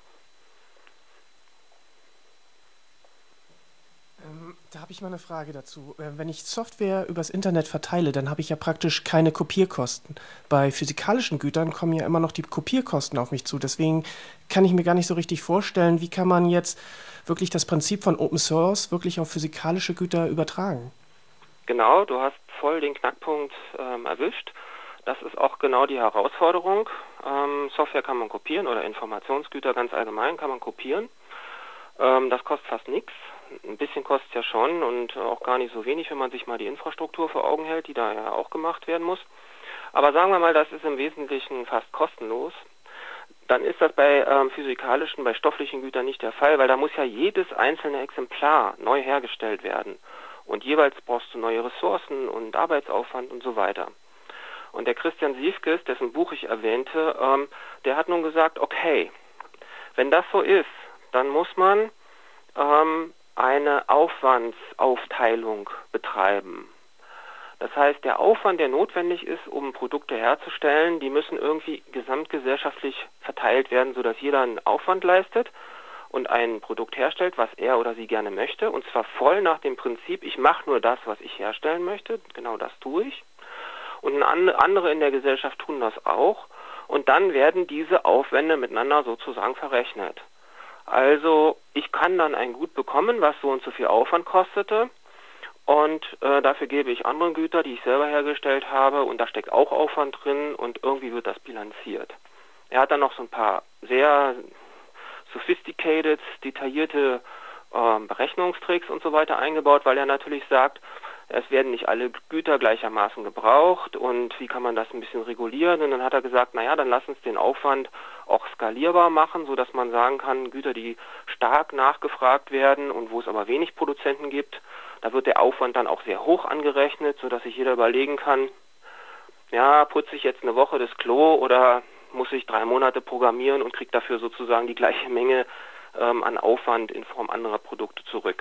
Ähm, da habe ich mal eine Frage dazu. Äh, wenn ich Software übers Internet verteile, dann habe ich ja praktisch keine Kopierkosten. Bei physikalischen Gütern kommen ja immer noch die Kopierkosten auf mich zu. Deswegen kann ich mir gar nicht so richtig vorstellen, wie kann man jetzt wirklich das Prinzip von Open Source wirklich auf physikalische Güter übertragen. Genau, du hast voll den Knackpunkt ähm, erwischt. Das ist auch genau die Herausforderung. Ähm, Software kann man kopieren oder Informationsgüter ganz allgemein kann man kopieren. Ähm, das kostet fast nichts. Ein bisschen kostet es ja schon und auch gar nicht so wenig, wenn man sich mal die Infrastruktur vor Augen hält, die da ja auch gemacht werden muss. Aber sagen wir mal, das ist im Wesentlichen fast kostenlos. Dann ist das bei ähm, physikalischen, bei stofflichen Gütern nicht der Fall, weil da muss ja jedes einzelne Exemplar neu hergestellt werden. Und jeweils brauchst du neue Ressourcen und Arbeitsaufwand und so weiter. Und der Christian Siefkes, dessen Buch ich erwähnte, ähm, der hat nun gesagt, okay, wenn das so ist, dann muss man ähm, eine Aufwandsaufteilung betreiben. Das heißt, der Aufwand, der notwendig ist, um Produkte herzustellen, die müssen irgendwie gesamtgesellschaftlich verteilt werden, sodass jeder einen Aufwand leistet und ein Produkt herstellt, was er oder sie gerne möchte. Und zwar voll nach dem Prinzip, ich mache nur das, was ich herstellen möchte. Genau das tue ich. Und andere in der Gesellschaft tun das auch. Und dann werden diese Aufwände miteinander sozusagen verrechnet. Also ich kann dann ein Gut bekommen, was so und so viel Aufwand kostete. Und äh, dafür gebe ich andere Güter, die ich selber hergestellt habe. Und da steckt auch Aufwand drin und irgendwie wird das bilanziert. Er hat dann noch so ein paar sehr sophisticated, detaillierte äh, Berechnungstricks und so weiter eingebaut, weil er natürlich sagt, es werden nicht alle Güter gleichermaßen gebraucht und wie kann man das ein bisschen regulieren? Und dann hat er gesagt, naja, dann lass uns den Aufwand auch skalierbar machen, sodass man sagen kann, Güter, die stark nachgefragt werden und wo es aber wenig Produzenten gibt, da wird der Aufwand dann auch sehr hoch angerechnet, sodass sich jeder überlegen kann, ja, putze ich jetzt eine Woche das Klo oder muss ich drei Monate programmieren und kriege dafür sozusagen die gleiche Menge ähm, an Aufwand in Form anderer Produkte zurück.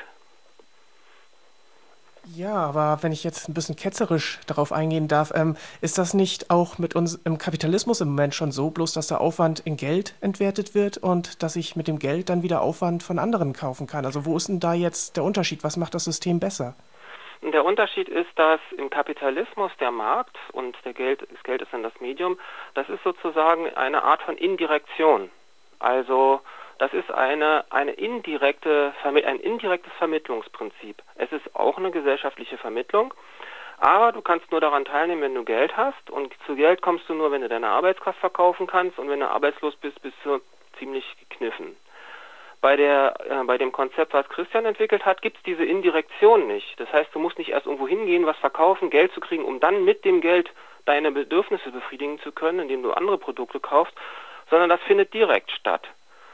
Ja, aber wenn ich jetzt ein bisschen ketzerisch darauf eingehen darf, ähm, ist das nicht auch mit uns im Kapitalismus im Moment schon so, bloß dass der Aufwand in Geld entwertet wird und dass ich mit dem Geld dann wieder Aufwand von anderen kaufen kann? Also wo ist denn da jetzt der Unterschied? Was macht das System besser? Der Unterschied ist, dass im Kapitalismus der Markt und der Geld, das Geld ist dann das Medium, das ist sozusagen eine Art von Indirektion. Also das ist eine, eine indirekte, ein indirektes Vermittlungsprinzip. Es ist auch eine gesellschaftliche Vermittlung, aber du kannst nur daran teilnehmen, wenn du Geld hast und zu Geld kommst du nur, wenn du deine Arbeitskraft verkaufen kannst und wenn du arbeitslos bist, bist du ziemlich gekniffen. Bei, der, äh, bei dem Konzept, was Christian entwickelt hat, gibt es diese Indirektion nicht. Das heißt, du musst nicht erst irgendwo hingehen, was verkaufen, Geld zu kriegen, um dann mit dem Geld deine Bedürfnisse befriedigen zu können, indem du andere Produkte kaufst, sondern das findet direkt statt.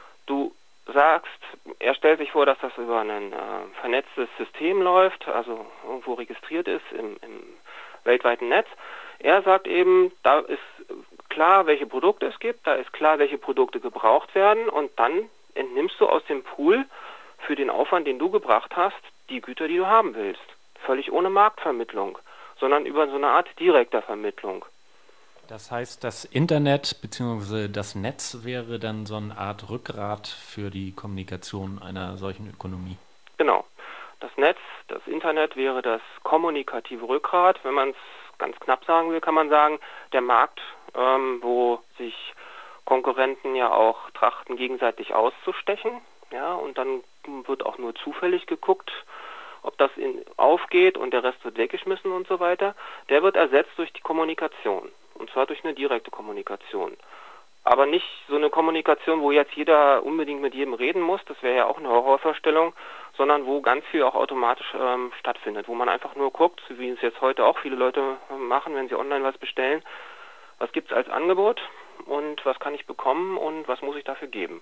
Du sagst, er stellt sich vor, dass das über ein äh, vernetztes System läuft, also irgendwo registriert ist im, im weltweiten Netz. Er sagt eben, da ist klar, welche Produkte es gibt, da ist klar, welche Produkte gebraucht werden und dann entnimmst du aus dem Pool für den Aufwand, den du gebracht hast, die Güter, die du haben willst. Völlig ohne Marktvermittlung, sondern über so eine Art direkter Vermittlung. Das heißt, das Internet bzw. das Netz wäre dann so eine Art Rückgrat für die Kommunikation einer solchen Ökonomie. Genau. Das Netz, das Internet wäre das kommunikative Rückgrat. Wenn man es ganz knapp sagen will, kann man sagen, der Markt, ähm, wo sich Konkurrenten ja auch trachten, gegenseitig auszustechen. Ja, und dann wird auch nur zufällig geguckt, ob das in, aufgeht und der Rest wird weggeschmissen und so weiter. Der wird ersetzt durch die Kommunikation. Und zwar durch eine direkte Kommunikation. Aber nicht so eine Kommunikation, wo jetzt jeder unbedingt mit jedem reden muss, das wäre ja auch eine Horrorvorstellung, sondern wo ganz viel auch automatisch ähm, stattfindet, wo man einfach nur guckt, wie es jetzt heute auch viele Leute machen, wenn sie online was bestellen, was gibt es als Angebot und was kann ich bekommen und was muss ich dafür geben.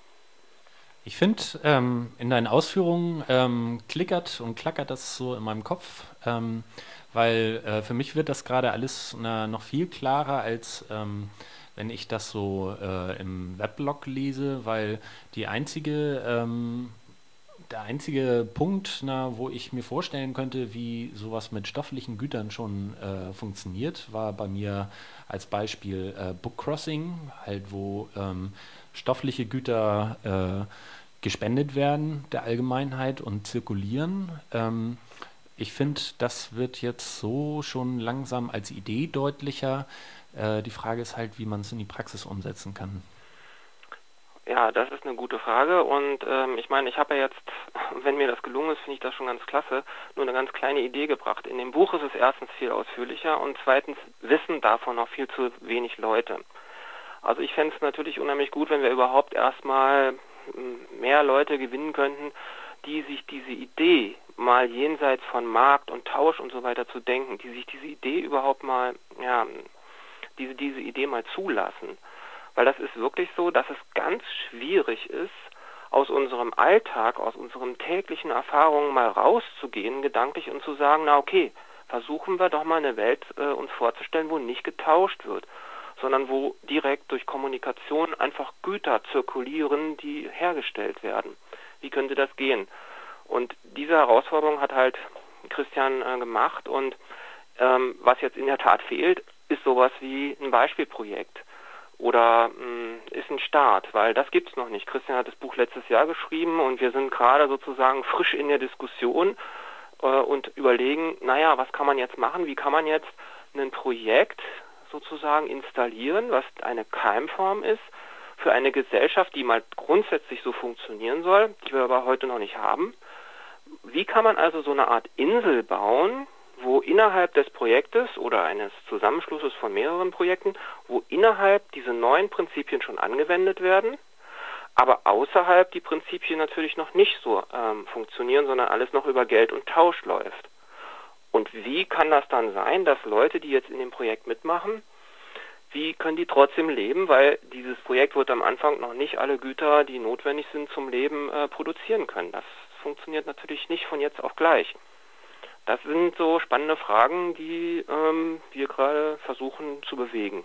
Ich finde, ähm, in deinen Ausführungen ähm, klickert und klackert das so in meinem Kopf, ähm, weil äh, für mich wird das gerade alles na, noch viel klarer, als ähm, wenn ich das so äh, im Weblog lese, weil die einzige, ähm, der einzige Punkt, na, wo ich mir vorstellen könnte, wie sowas mit stofflichen Gütern schon äh, funktioniert, war bei mir als Beispiel äh, Bookcrossing, halt wo ähm, stoffliche Güter äh, gespendet werden der Allgemeinheit und zirkulieren. Ähm, ich finde, das wird jetzt so schon langsam als Idee deutlicher. Äh, die Frage ist halt, wie man es in die Praxis umsetzen kann. Ja, das ist eine gute Frage und ähm, ich meine, ich habe ja jetzt, wenn mir das gelungen ist, finde ich das schon ganz klasse, nur eine ganz kleine Idee gebracht. In dem Buch ist es erstens viel ausführlicher und zweitens wissen davon noch viel zu wenig Leute. Also ich fände es natürlich unheimlich gut, wenn wir überhaupt erstmal mehr Leute gewinnen könnten, die sich diese Idee mal jenseits von Markt und Tausch und so weiter zu denken, die sich diese Idee überhaupt mal, ja, diese, diese Idee mal zulassen. Weil das ist wirklich so, dass es ganz schwierig ist, aus unserem Alltag, aus unseren täglichen Erfahrungen mal rauszugehen, gedanklich und zu sagen, na okay, versuchen wir doch mal eine Welt äh, uns vorzustellen, wo nicht getauscht wird, sondern wo direkt durch Kommunikation einfach Güter zirkulieren, die hergestellt werden. Wie könnte das gehen? Und diese Herausforderung hat halt Christian äh, gemacht und ähm, was jetzt in der Tat fehlt, ist sowas wie ein Beispielprojekt oder mh, ist ein Start, weil das gibt's noch nicht. Christian hat das Buch letztes Jahr geschrieben und wir sind gerade sozusagen frisch in der Diskussion äh, und überlegen, naja, was kann man jetzt machen, wie kann man jetzt ein Projekt sozusagen installieren, was eine Keimform ist für eine Gesellschaft, die mal grundsätzlich so funktionieren soll, die wir aber heute noch nicht haben. Wie kann man also so eine Art Insel bauen, wo innerhalb des Projektes oder eines Zusammenschlusses von mehreren Projekten, wo innerhalb diese neuen Prinzipien schon angewendet werden, aber außerhalb die Prinzipien natürlich noch nicht so ähm, funktionieren, sondern alles noch über Geld und Tausch läuft. Und wie kann das dann sein, dass Leute, die jetzt in dem Projekt mitmachen, wie können die trotzdem leben, weil dieses Projekt wird am Anfang noch nicht alle Güter, die notwendig sind zum Leben, äh, produzieren können. Das funktioniert natürlich nicht von jetzt auf gleich. Das sind so spannende Fragen, die ähm, wir gerade versuchen zu bewegen.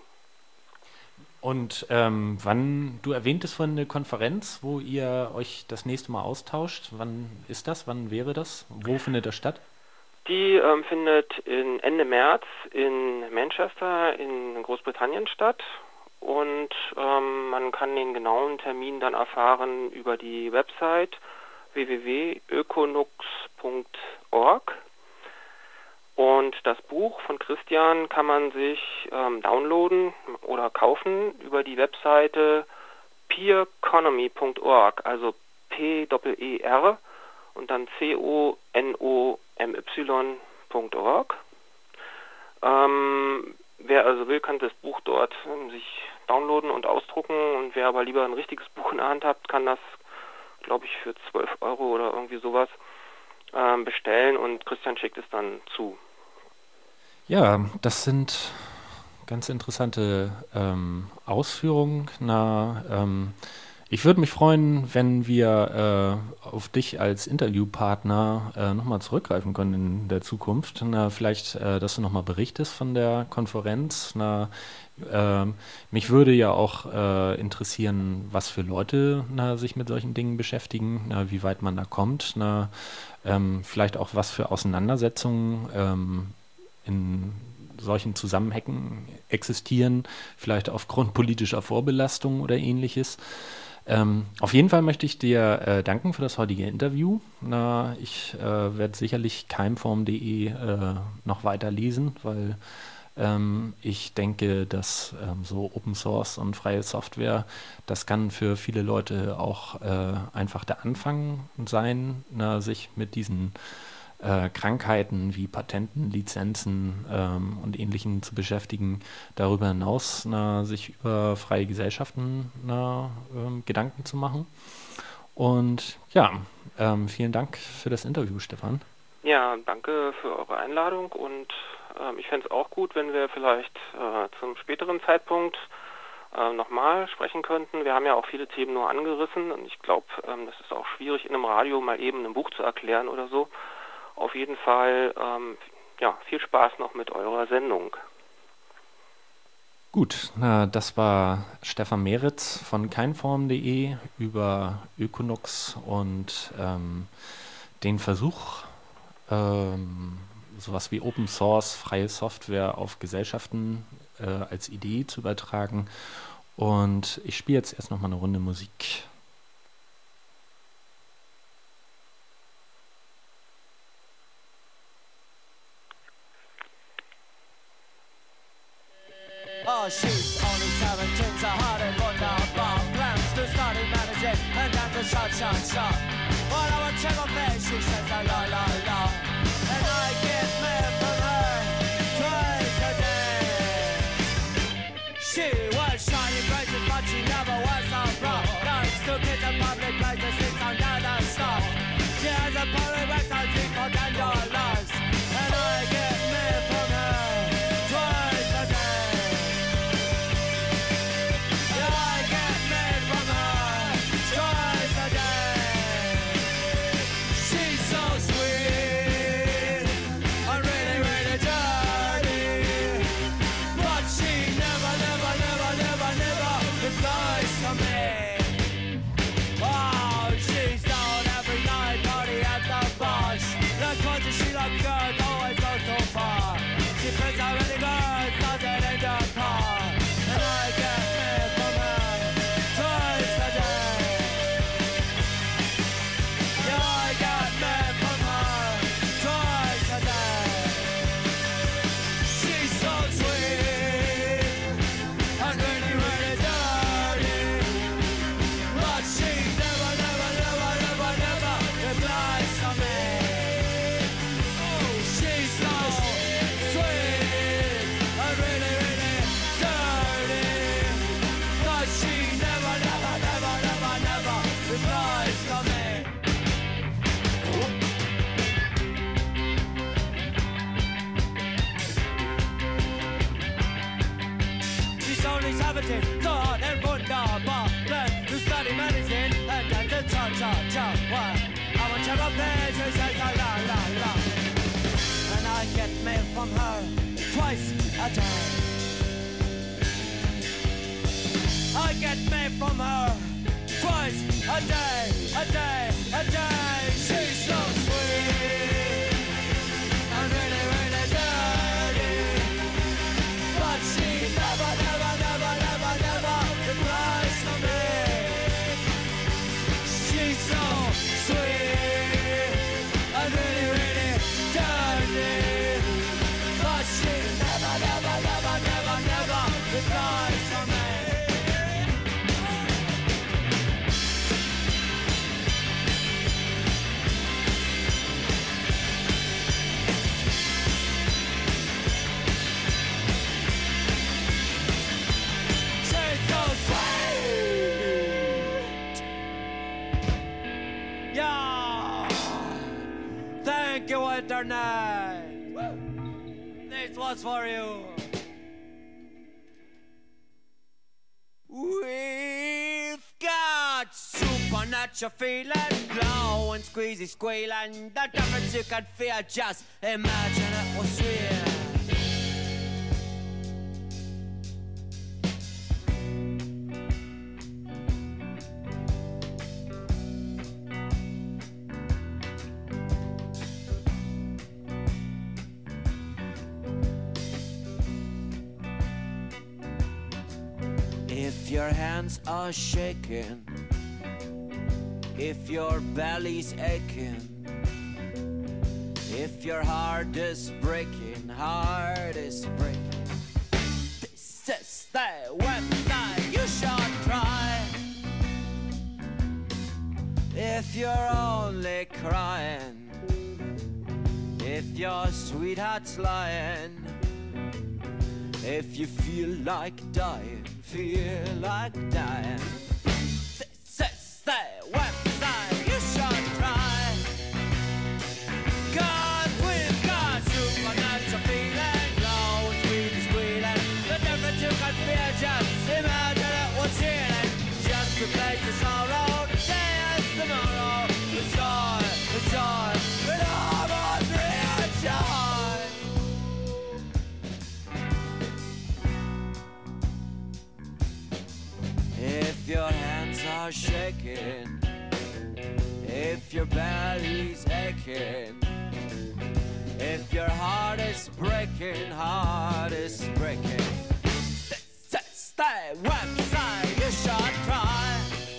Und ähm, wann, du erwähntest von eine Konferenz, wo ihr euch das nächste Mal austauscht. Wann ist das? Wann wäre das? Wo findet das statt? Die ähm, findet in Ende März in Manchester in Großbritannien statt und ähm, man kann den genauen Termin dann erfahren über die Website w w w punkt ökonux punkt org und das Buch von Christian kann man sich ähm, downloaden oder kaufen über die Webseite peerconomy punkt org, also P E E R und dann C O N O M Y punkt org. Ähm, wer also will, kann das Buch dort ähm, sich downloaden und ausdrucken und wer aber lieber ein richtiges Buch in der Hand hat, kann das, glaube ich, für zwölf Euro oder irgendwie sowas ähm, bestellen und Christian schickt es dann zu. Ja, das sind ganz interessante ähm, Ausführungen. Na, ähm, ich würde mich freuen, wenn wir äh, auf dich als Interviewpartner äh, nochmal zurückgreifen können in der Zukunft. Na, vielleicht, äh, dass du nochmal berichtest von der Konferenz. Na, äh, mich würde ja auch äh, interessieren, was für Leute na, sich mit solchen Dingen beschäftigen, na, wie weit man da kommt. Na, ähm, vielleicht auch, was für Auseinandersetzungen ähm, in solchen Zusammenhängen existieren, vielleicht aufgrund politischer Vorbelastung oder ähnliches. Ähm, auf jeden Fall möchte ich dir äh, danken für das heutige Interview. Na, ich äh, werde sicherlich keimform punkt de äh, noch weiter lesen, weil ähm, ich denke, dass ähm, so Open Source und freie Software, das kann für viele Leute auch äh, einfach der Anfang sein, na, sich mit diesen Äh, Krankheiten wie Patenten, Lizenzen ähm, und Ähnlichem zu beschäftigen, darüber hinaus na, sich über freie Gesellschaften na, ähm, Gedanken zu machen. Und ja, ähm, vielen Dank für das Interview, Stefan. Ja, danke für eure Einladung und ähm, ich fände es auch gut, wenn wir vielleicht äh, zum späteren Zeitpunkt äh, nochmal sprechen könnten. Wir haben ja auch viele Themen nur angerissen und ich glaube, ähm, das ist auch schwierig in einem Radio mal eben ein Buch zu erklären oder so. Auf jeden Fall, ähm, ja, viel Spaß noch mit eurer Sendung. Gut, na, das war Stefan Meritz von keinform punkt de über Ökonox und ähm, den Versuch, ähm, sowas wie Open Source, freie Software auf Gesellschaften äh, als Idee zu übertragen. Und ich spiele jetzt erst noch mal eine Runde Musik. Oh, she's only seventeen, so hard and wunderbar. Plans to study managing and then to shot, shot, shot. Well, I would check her face, she says la la la la. And I get mail from her twice a day. She was shining braces, but she never was so broke. Likes to kiss in public places, sits under the stop. She has a polyrectal teeth for danger lives. And I get mail from her twice a day. She like girls always go so far. She puts out really good, throws it in the car. And I get mail from her twice a day. Yeah, I get mail from her twice a day. She's so sweet and really, really dirty. But she never, never, never, never, never replies to me. She's so sweet and really, really dirty. But she never, never, never, never, never replies to me. She's only seventeen, so hot and wunderbar. Plan to study medicine and then to cha cha cha. What? I want to check her page, she says la la la la. And I get mail from her twice a day. I get mail from her twice a day, a day, a day. She's so sweet and really, really dirty. But she never, never, never, never, never replies to me. She's so sweet and really, really dirty. But she never, never, never, never, never replies to me. She's so sweet. Yeah. Thank you, Internet. This was for you. We've got supernatural feeling, glow and squeezy squealing. The difference you can feel, just imagine it was real. If your hands are shaking, if your belly's aching, if your heart is breaking, heart is breaking, this is the website you should try. If you're only crying, if your sweetheart's lying, if you feel like dying, feel like dying, this is the website you should try. Cause we've got supernatural feeling, glow and sweet squealing. The difference you can feel, just imagine it was healing. Just replace the sorrow, today and tomorrow. The joy, the joy, with almost real joy. If your hands are shaking, if your belly's aching, if your heart is breaking, heart is breaking, stay website, you should try.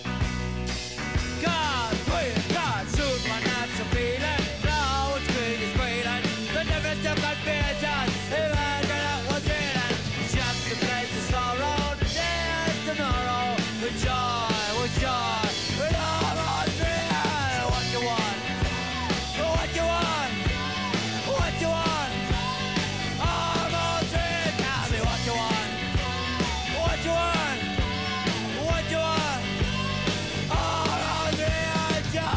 God, please, God, supernatural feeling. Now it's great, it's great, and the difference you can feel just imagine it was in. Just a place of sorrow, today and tomorrow, with joy, with joy, with all our dreams. What you want? What you want? What you want? All our dreams. Tell me what you want. What you want? What you want? All our dreams. Joy.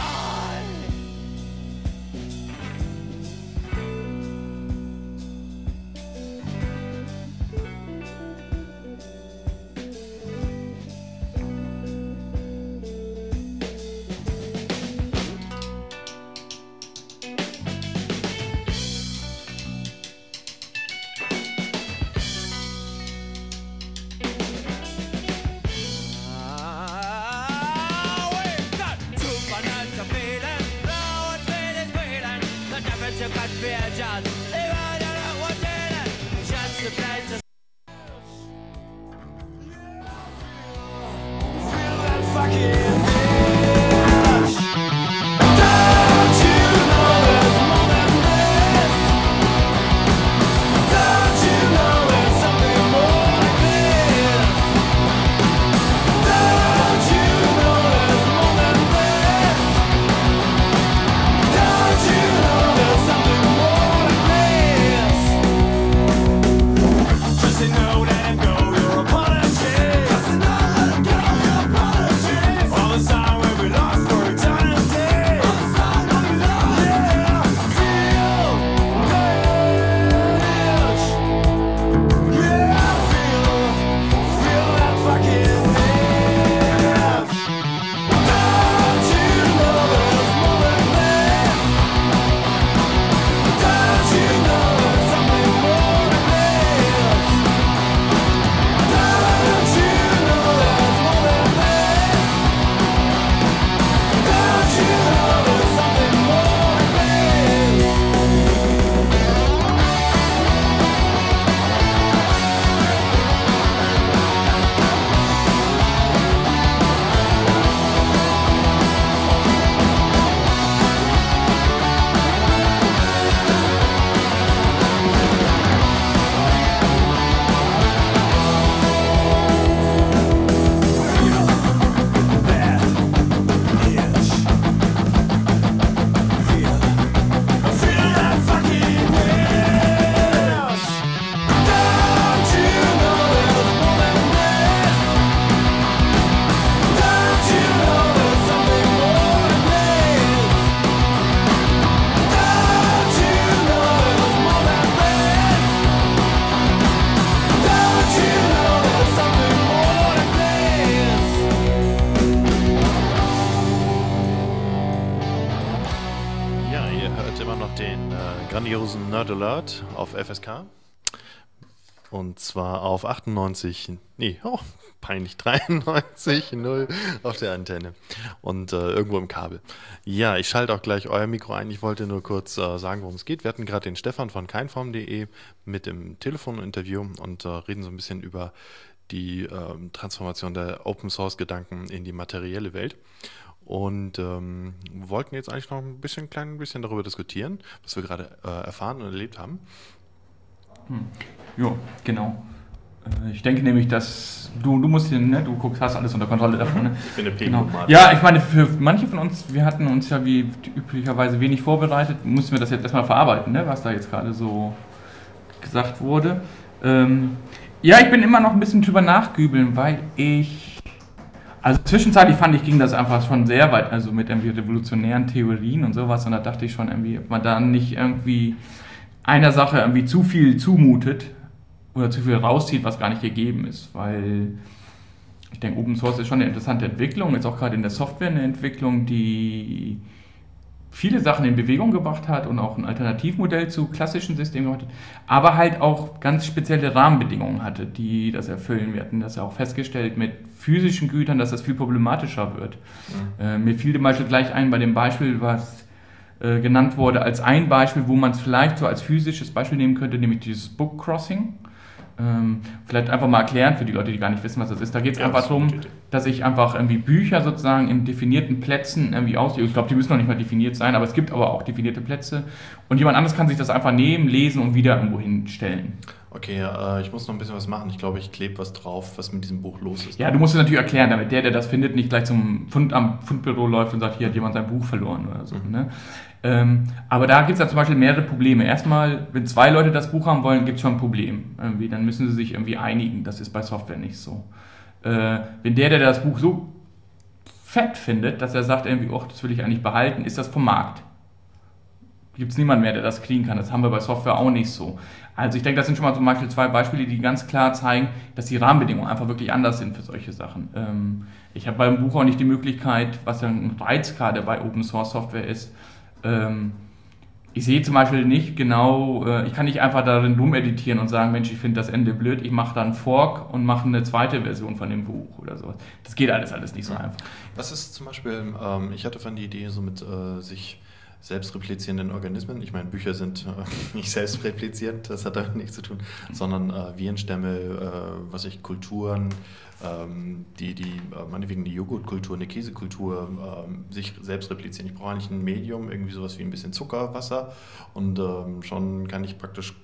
Ah, we've got supernatural feeling. Now it's feeling, feeling. The difference you can feel just imagine it was in it. Just a place to feel that fucking itch. Don't you know there's more than this? Don't you know there's something more than this? Don't you know there's more than this? Don't you know there's something more than this? Just say no, let him go, your apology. Just say no, let him go, your apology. All the time where we lost for eternity. All the time where we lost. Yeah, feel this. Yeah, feel, feel that fucking itch. Don't you know there's more than this? Don't you know there's something more than this? Don't you know there's more than this? Don't you know there's something more than this? Feel that fucking itch. Don't you know there's more than this? Don't you know there's something more than this? Don't you know there's more than this? Don't you know there's something more than this? Ja, ihr hört immer noch den äh, grandiosen Nerd Alert auf F S K. Und zwar auf achtundneunzig, nee, oh, peinlich, dreiundneunzig Komma null auf der Antenne und äh, irgendwo im Kabel. Ja, ich schalte auch gleich euer Mikro ein. Ich wollte nur kurz äh, sagen, worum es geht. Wir hatten gerade den Stefan von keinform punkt de mit im Telefoninterview und äh, reden so ein bisschen über die ähm, Transformation der Open-Source-Gedanken in die materielle Welt. Und ähm, wollten jetzt eigentlich noch ein bisschen, klein bisschen darüber diskutieren, was wir gerade äh, erfahren und erlebt haben. Hm. Jo, genau. Äh, Ich denke nämlich, dass du, du musst hin, ne? Du guckst, hast alles unter Kontrolle davon. Ne? Ich bin eine Genau. Ping-Nummer. Ja, ich meine, für manche von uns, wir hatten uns ja wie üblicherweise wenig vorbereitet, mussten wir das jetzt erstmal verarbeiten, ne? Was da jetzt gerade so gesagt wurde. Ähm, ja, ich bin immer noch ein bisschen drüber nachgrübeln, weil ich, also zwischenzeitlich fand ich, ging das einfach schon sehr weit, also mit irgendwie revolutionären Theorien und sowas, und da dachte ich schon irgendwie, ob man da nicht irgendwie einer Sache irgendwie zu viel zumutet oder zu viel rauszieht, was gar nicht gegeben ist, weil ich denke, Open Source ist schon eine interessante Entwicklung, jetzt auch gerade in der Software eine Entwicklung, die viele Sachen in Bewegung gebracht hat und auch ein Alternativmodell zu klassischen Systemen gemacht hat, aber halt auch ganz spezielle Rahmenbedingungen hatte, die das erfüllen. Wir hatten das ja auch festgestellt mit physischen Gütern, dass das viel problematischer wird. Mhm. Äh, mir fiel zum Beispiel gleich ein bei dem Beispiel, was äh, genannt wurde, als ein Beispiel, wo man es vielleicht so als physisches Beispiel nehmen könnte, nämlich dieses Book Crossing. Ähm, vielleicht einfach mal erklären für die Leute, die gar nicht wissen, was das ist. Da geht es ja, einfach darum, dass ich einfach irgendwie Bücher sozusagen in definierten Plätzen irgendwie auslege. Ich glaube, die müssen noch nicht mal definiert sein, aber es gibt aber auch definierte Plätze. Und jemand anderes kann sich das einfach nehmen, lesen und wieder irgendwo hinstellen. Okay, äh, ich muss noch ein bisschen was machen. Ich glaube, ich klebe was drauf, was mit diesem Buch los ist. Ja, du musst es natürlich erklären, damit der, der das findet, nicht gleich zum Pfund am Fundbüro läuft und sagt, hier hat jemand sein Buch verloren oder so. Mhm. Ne? Ähm, aber da gibt es ja zum Beispiel mehrere Probleme. Erstmal, wenn zwei Leute das Buch haben wollen, gibt es schon ein Problem. Irgendwie, dann müssen sie sich irgendwie einigen. Das ist bei Software nicht so. Äh, wenn der, der das Buch so fett findet, dass er sagt, irgendwie, oh, das will ich eigentlich behalten, ist das vom Markt. Gibt es niemanden mehr, der das kriegen kann. Das haben wir bei Software auch nicht so. Also ich denke, das sind schon mal zum Beispiel zwei Beispiele, die ganz klar zeigen, dass die Rahmenbedingungen einfach wirklich anders sind für solche Sachen. Ähm, ich habe beim Buch auch nicht die Möglichkeit, was ja ein Reiz gerade bei Open Source Software ist, ähm, ich sehe zum Beispiel nicht genau, äh, ich kann nicht einfach darin rumeditieren und sagen, Mensch, ich finde das Ende blöd, ich mache dann einen Fork und mache eine zweite Version von dem Buch oder sowas. Das geht alles alles nicht so einfach. Was ist zum Beispiel, ähm, ich hatte von die Idee, so mit äh, sich selbst replizierenden Organismen, ich meine, Bücher sind äh, nicht selbst replizierend, das hat damit nichts zu tun, sondern äh, Virenstämme, äh, was ich, Kulturen, ähm, die, die äh, meinetwegen die Joghurtkultur, eine Käsekultur, äh, sich selbst replizieren. Ich brauche eigentlich ein Medium, irgendwie sowas wie ein bisschen Zucker, Wasser und ähm, schon kann ich praktisch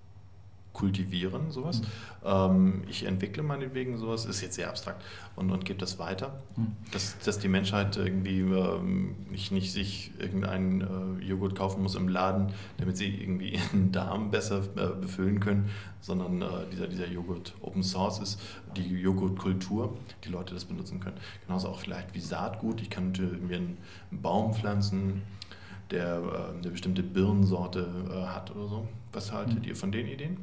kultivieren, sowas. Mhm. Ähm, ich entwickle meinetwegen sowas, ist jetzt sehr abstrakt, und, und gebe das weiter, mhm. dass, dass die Menschheit irgendwie ähm, nicht, nicht sich irgendeinen äh, Joghurt kaufen muss im Laden, damit sie irgendwie ihren Darm besser äh, befüllen können, sondern äh, dieser, dieser Joghurt Open Source ist, die Joghurtkultur, die Leute das benutzen können. Genauso auch vielleicht wie Saatgut, ich könnte mir einen Baum pflanzen, der äh, eine bestimmte Birnensorte äh, hat oder so. Was haltet mhm. ihr von den Ideen?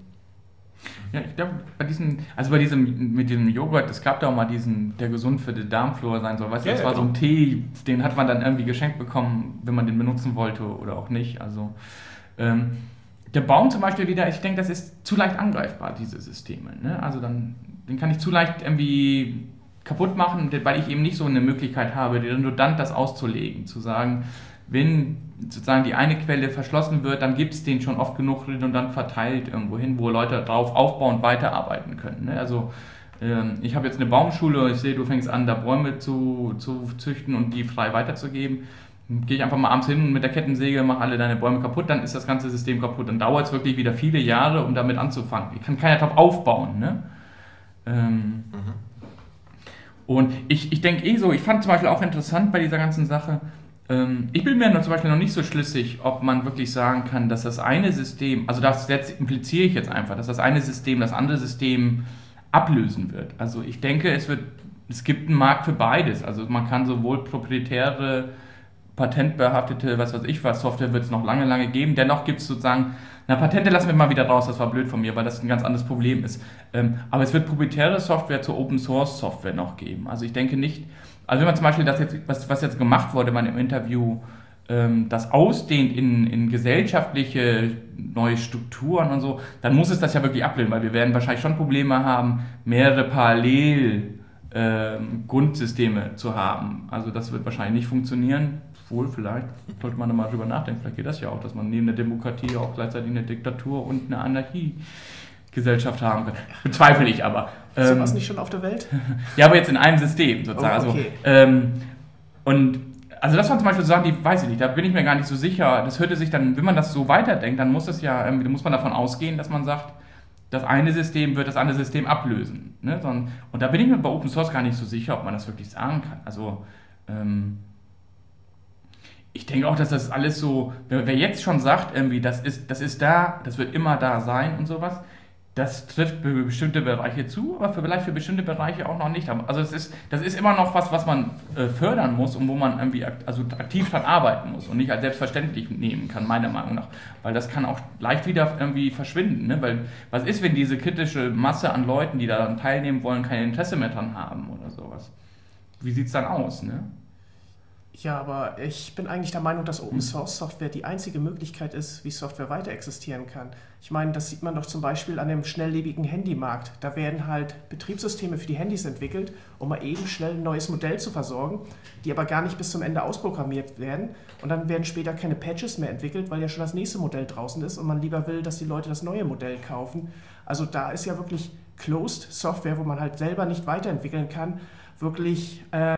Ja, ich glaube, bei diesem, also bei diesem, mit dem Joghurt, es gab da auch mal diesen, der gesund für die Darmflora sein soll. Weißt du, ja, das ja, war genau. so ein Tee, den hat man dann irgendwie geschenkt bekommen, wenn man den benutzen wollte oder auch nicht. Also, ähm, der Baum zum Beispiel wieder, ich denke, das ist zu leicht angreifbar, diese Systeme. Ne? Also dann, den kann ich zu leicht irgendwie kaputt machen, weil ich eben nicht so eine Möglichkeit habe, redundant das auszulegen, zu sagen, wenn sozusagen die eine Quelle verschlossen wird, dann gibt es den schon oft genug redundant verteilt irgendwo hin, wo Leute drauf aufbauen und weiterarbeiten können. Ne? Also ähm, ich habe jetzt eine Baumschule, ich sehe, du fängst an, da Bäume zu, zu züchten und die frei weiterzugeben. Gehe ich einfach mal abends hin mit der Kettensäge, mache alle deine Bäume kaputt, dann ist das ganze System kaputt. Dann dauert es wirklich wieder viele Jahre, um damit anzufangen. Ich kann keiner drauf aufbauen. Ne? Ähm, mhm. Und ich, ich denke eh so, ich fand zum Beispiel auch interessant bei dieser ganzen Sache, ich bin mir noch zum Beispiel noch nicht so schlüssig, ob man wirklich sagen kann, dass das eine System, also das jetzt impliziere ich jetzt einfach, dass das eine System das andere System ablösen wird. Also ich denke, es wird, es gibt einen Markt für beides. Also man kann sowohl proprietäre, patentbehaftete, was weiß ich was, Software wird es noch lange, lange geben. Dennoch gibt es sozusagen, na, Patente lassen wir mal wieder raus, das war blöd von mir, weil das ein ganz anderes Problem ist. Aber es wird proprietäre Software zur Open Source Software noch geben. Also ich denke nicht, also wenn man zum Beispiel das jetzt, was, was jetzt gemacht wurde, man im Interview, ähm, das ausdehnt in, in gesellschaftliche neue Strukturen und so, dann muss es das ja wirklich ablehnen, weil wir werden wahrscheinlich schon Probleme haben, mehrere parallel ähm, Grundsysteme zu haben. Also das wird wahrscheinlich nicht funktionieren. Wohl, vielleicht sollte man da mal drüber nachdenken. Vielleicht geht das ja auch, dass man neben der Demokratie auch gleichzeitig eine Diktatur und eine Anarchie Gesellschaft haben kann. Bezweifle ich aber. Ist ähm, sowas nicht schon auf der Welt? Ja, aber jetzt in einem System sozusagen. Oh, okay. Also, ähm, und also das waren zum Beispiel Sachen, die weiß ich nicht, da bin ich mir gar nicht so sicher. Das hörte sich dann, wenn man das so weiterdenkt, dann muss es ja, ähm, muss man davon ausgehen, dass man sagt, das eine System wird das andere System ablösen. Ne? Und da bin ich mir bei Open Source gar nicht so sicher, ob man das wirklich sagen kann. Also ähm, ich denke auch, dass das alles so, wer, wer jetzt schon sagt, irgendwie, das ist, das ist da, das wird immer da sein und sowas, das trifft für bestimmte Bereiche zu, aber für, vielleicht für bestimmte Bereiche auch noch nicht. Also es ist, das ist immer noch was, was man äh, fördern muss und wo man irgendwie akt, also aktiv dran arbeiten muss und nicht als selbstverständlich nehmen kann, meiner Meinung nach. Weil das kann auch leicht wieder irgendwie verschwinden. Ne? Weil was ist, wenn diese kritische Masse an Leuten, die daran teilnehmen wollen, kein Interesse mehr dran haben oder sowas? Wie sieht es dann aus? Ne? Ja, aber ich bin eigentlich der Meinung, dass Open Source Software die einzige Möglichkeit ist, wie Software weiter existieren kann. Ich meine, das sieht man doch zum Beispiel an dem schnelllebigen Handymarkt. Da werden halt Betriebssysteme für die Handys entwickelt, um mal eben schnell ein neues Modell zu versorgen, die aber gar nicht bis zum Ende ausprogrammiert werden. Und dann werden später keine Patches mehr entwickelt, weil ja schon das nächste Modell draußen ist und man lieber will, dass die Leute das neue Modell kaufen. Also da ist ja wirklich Closed Software, wo man halt selber nicht weiterentwickeln kann, wirklich... Äh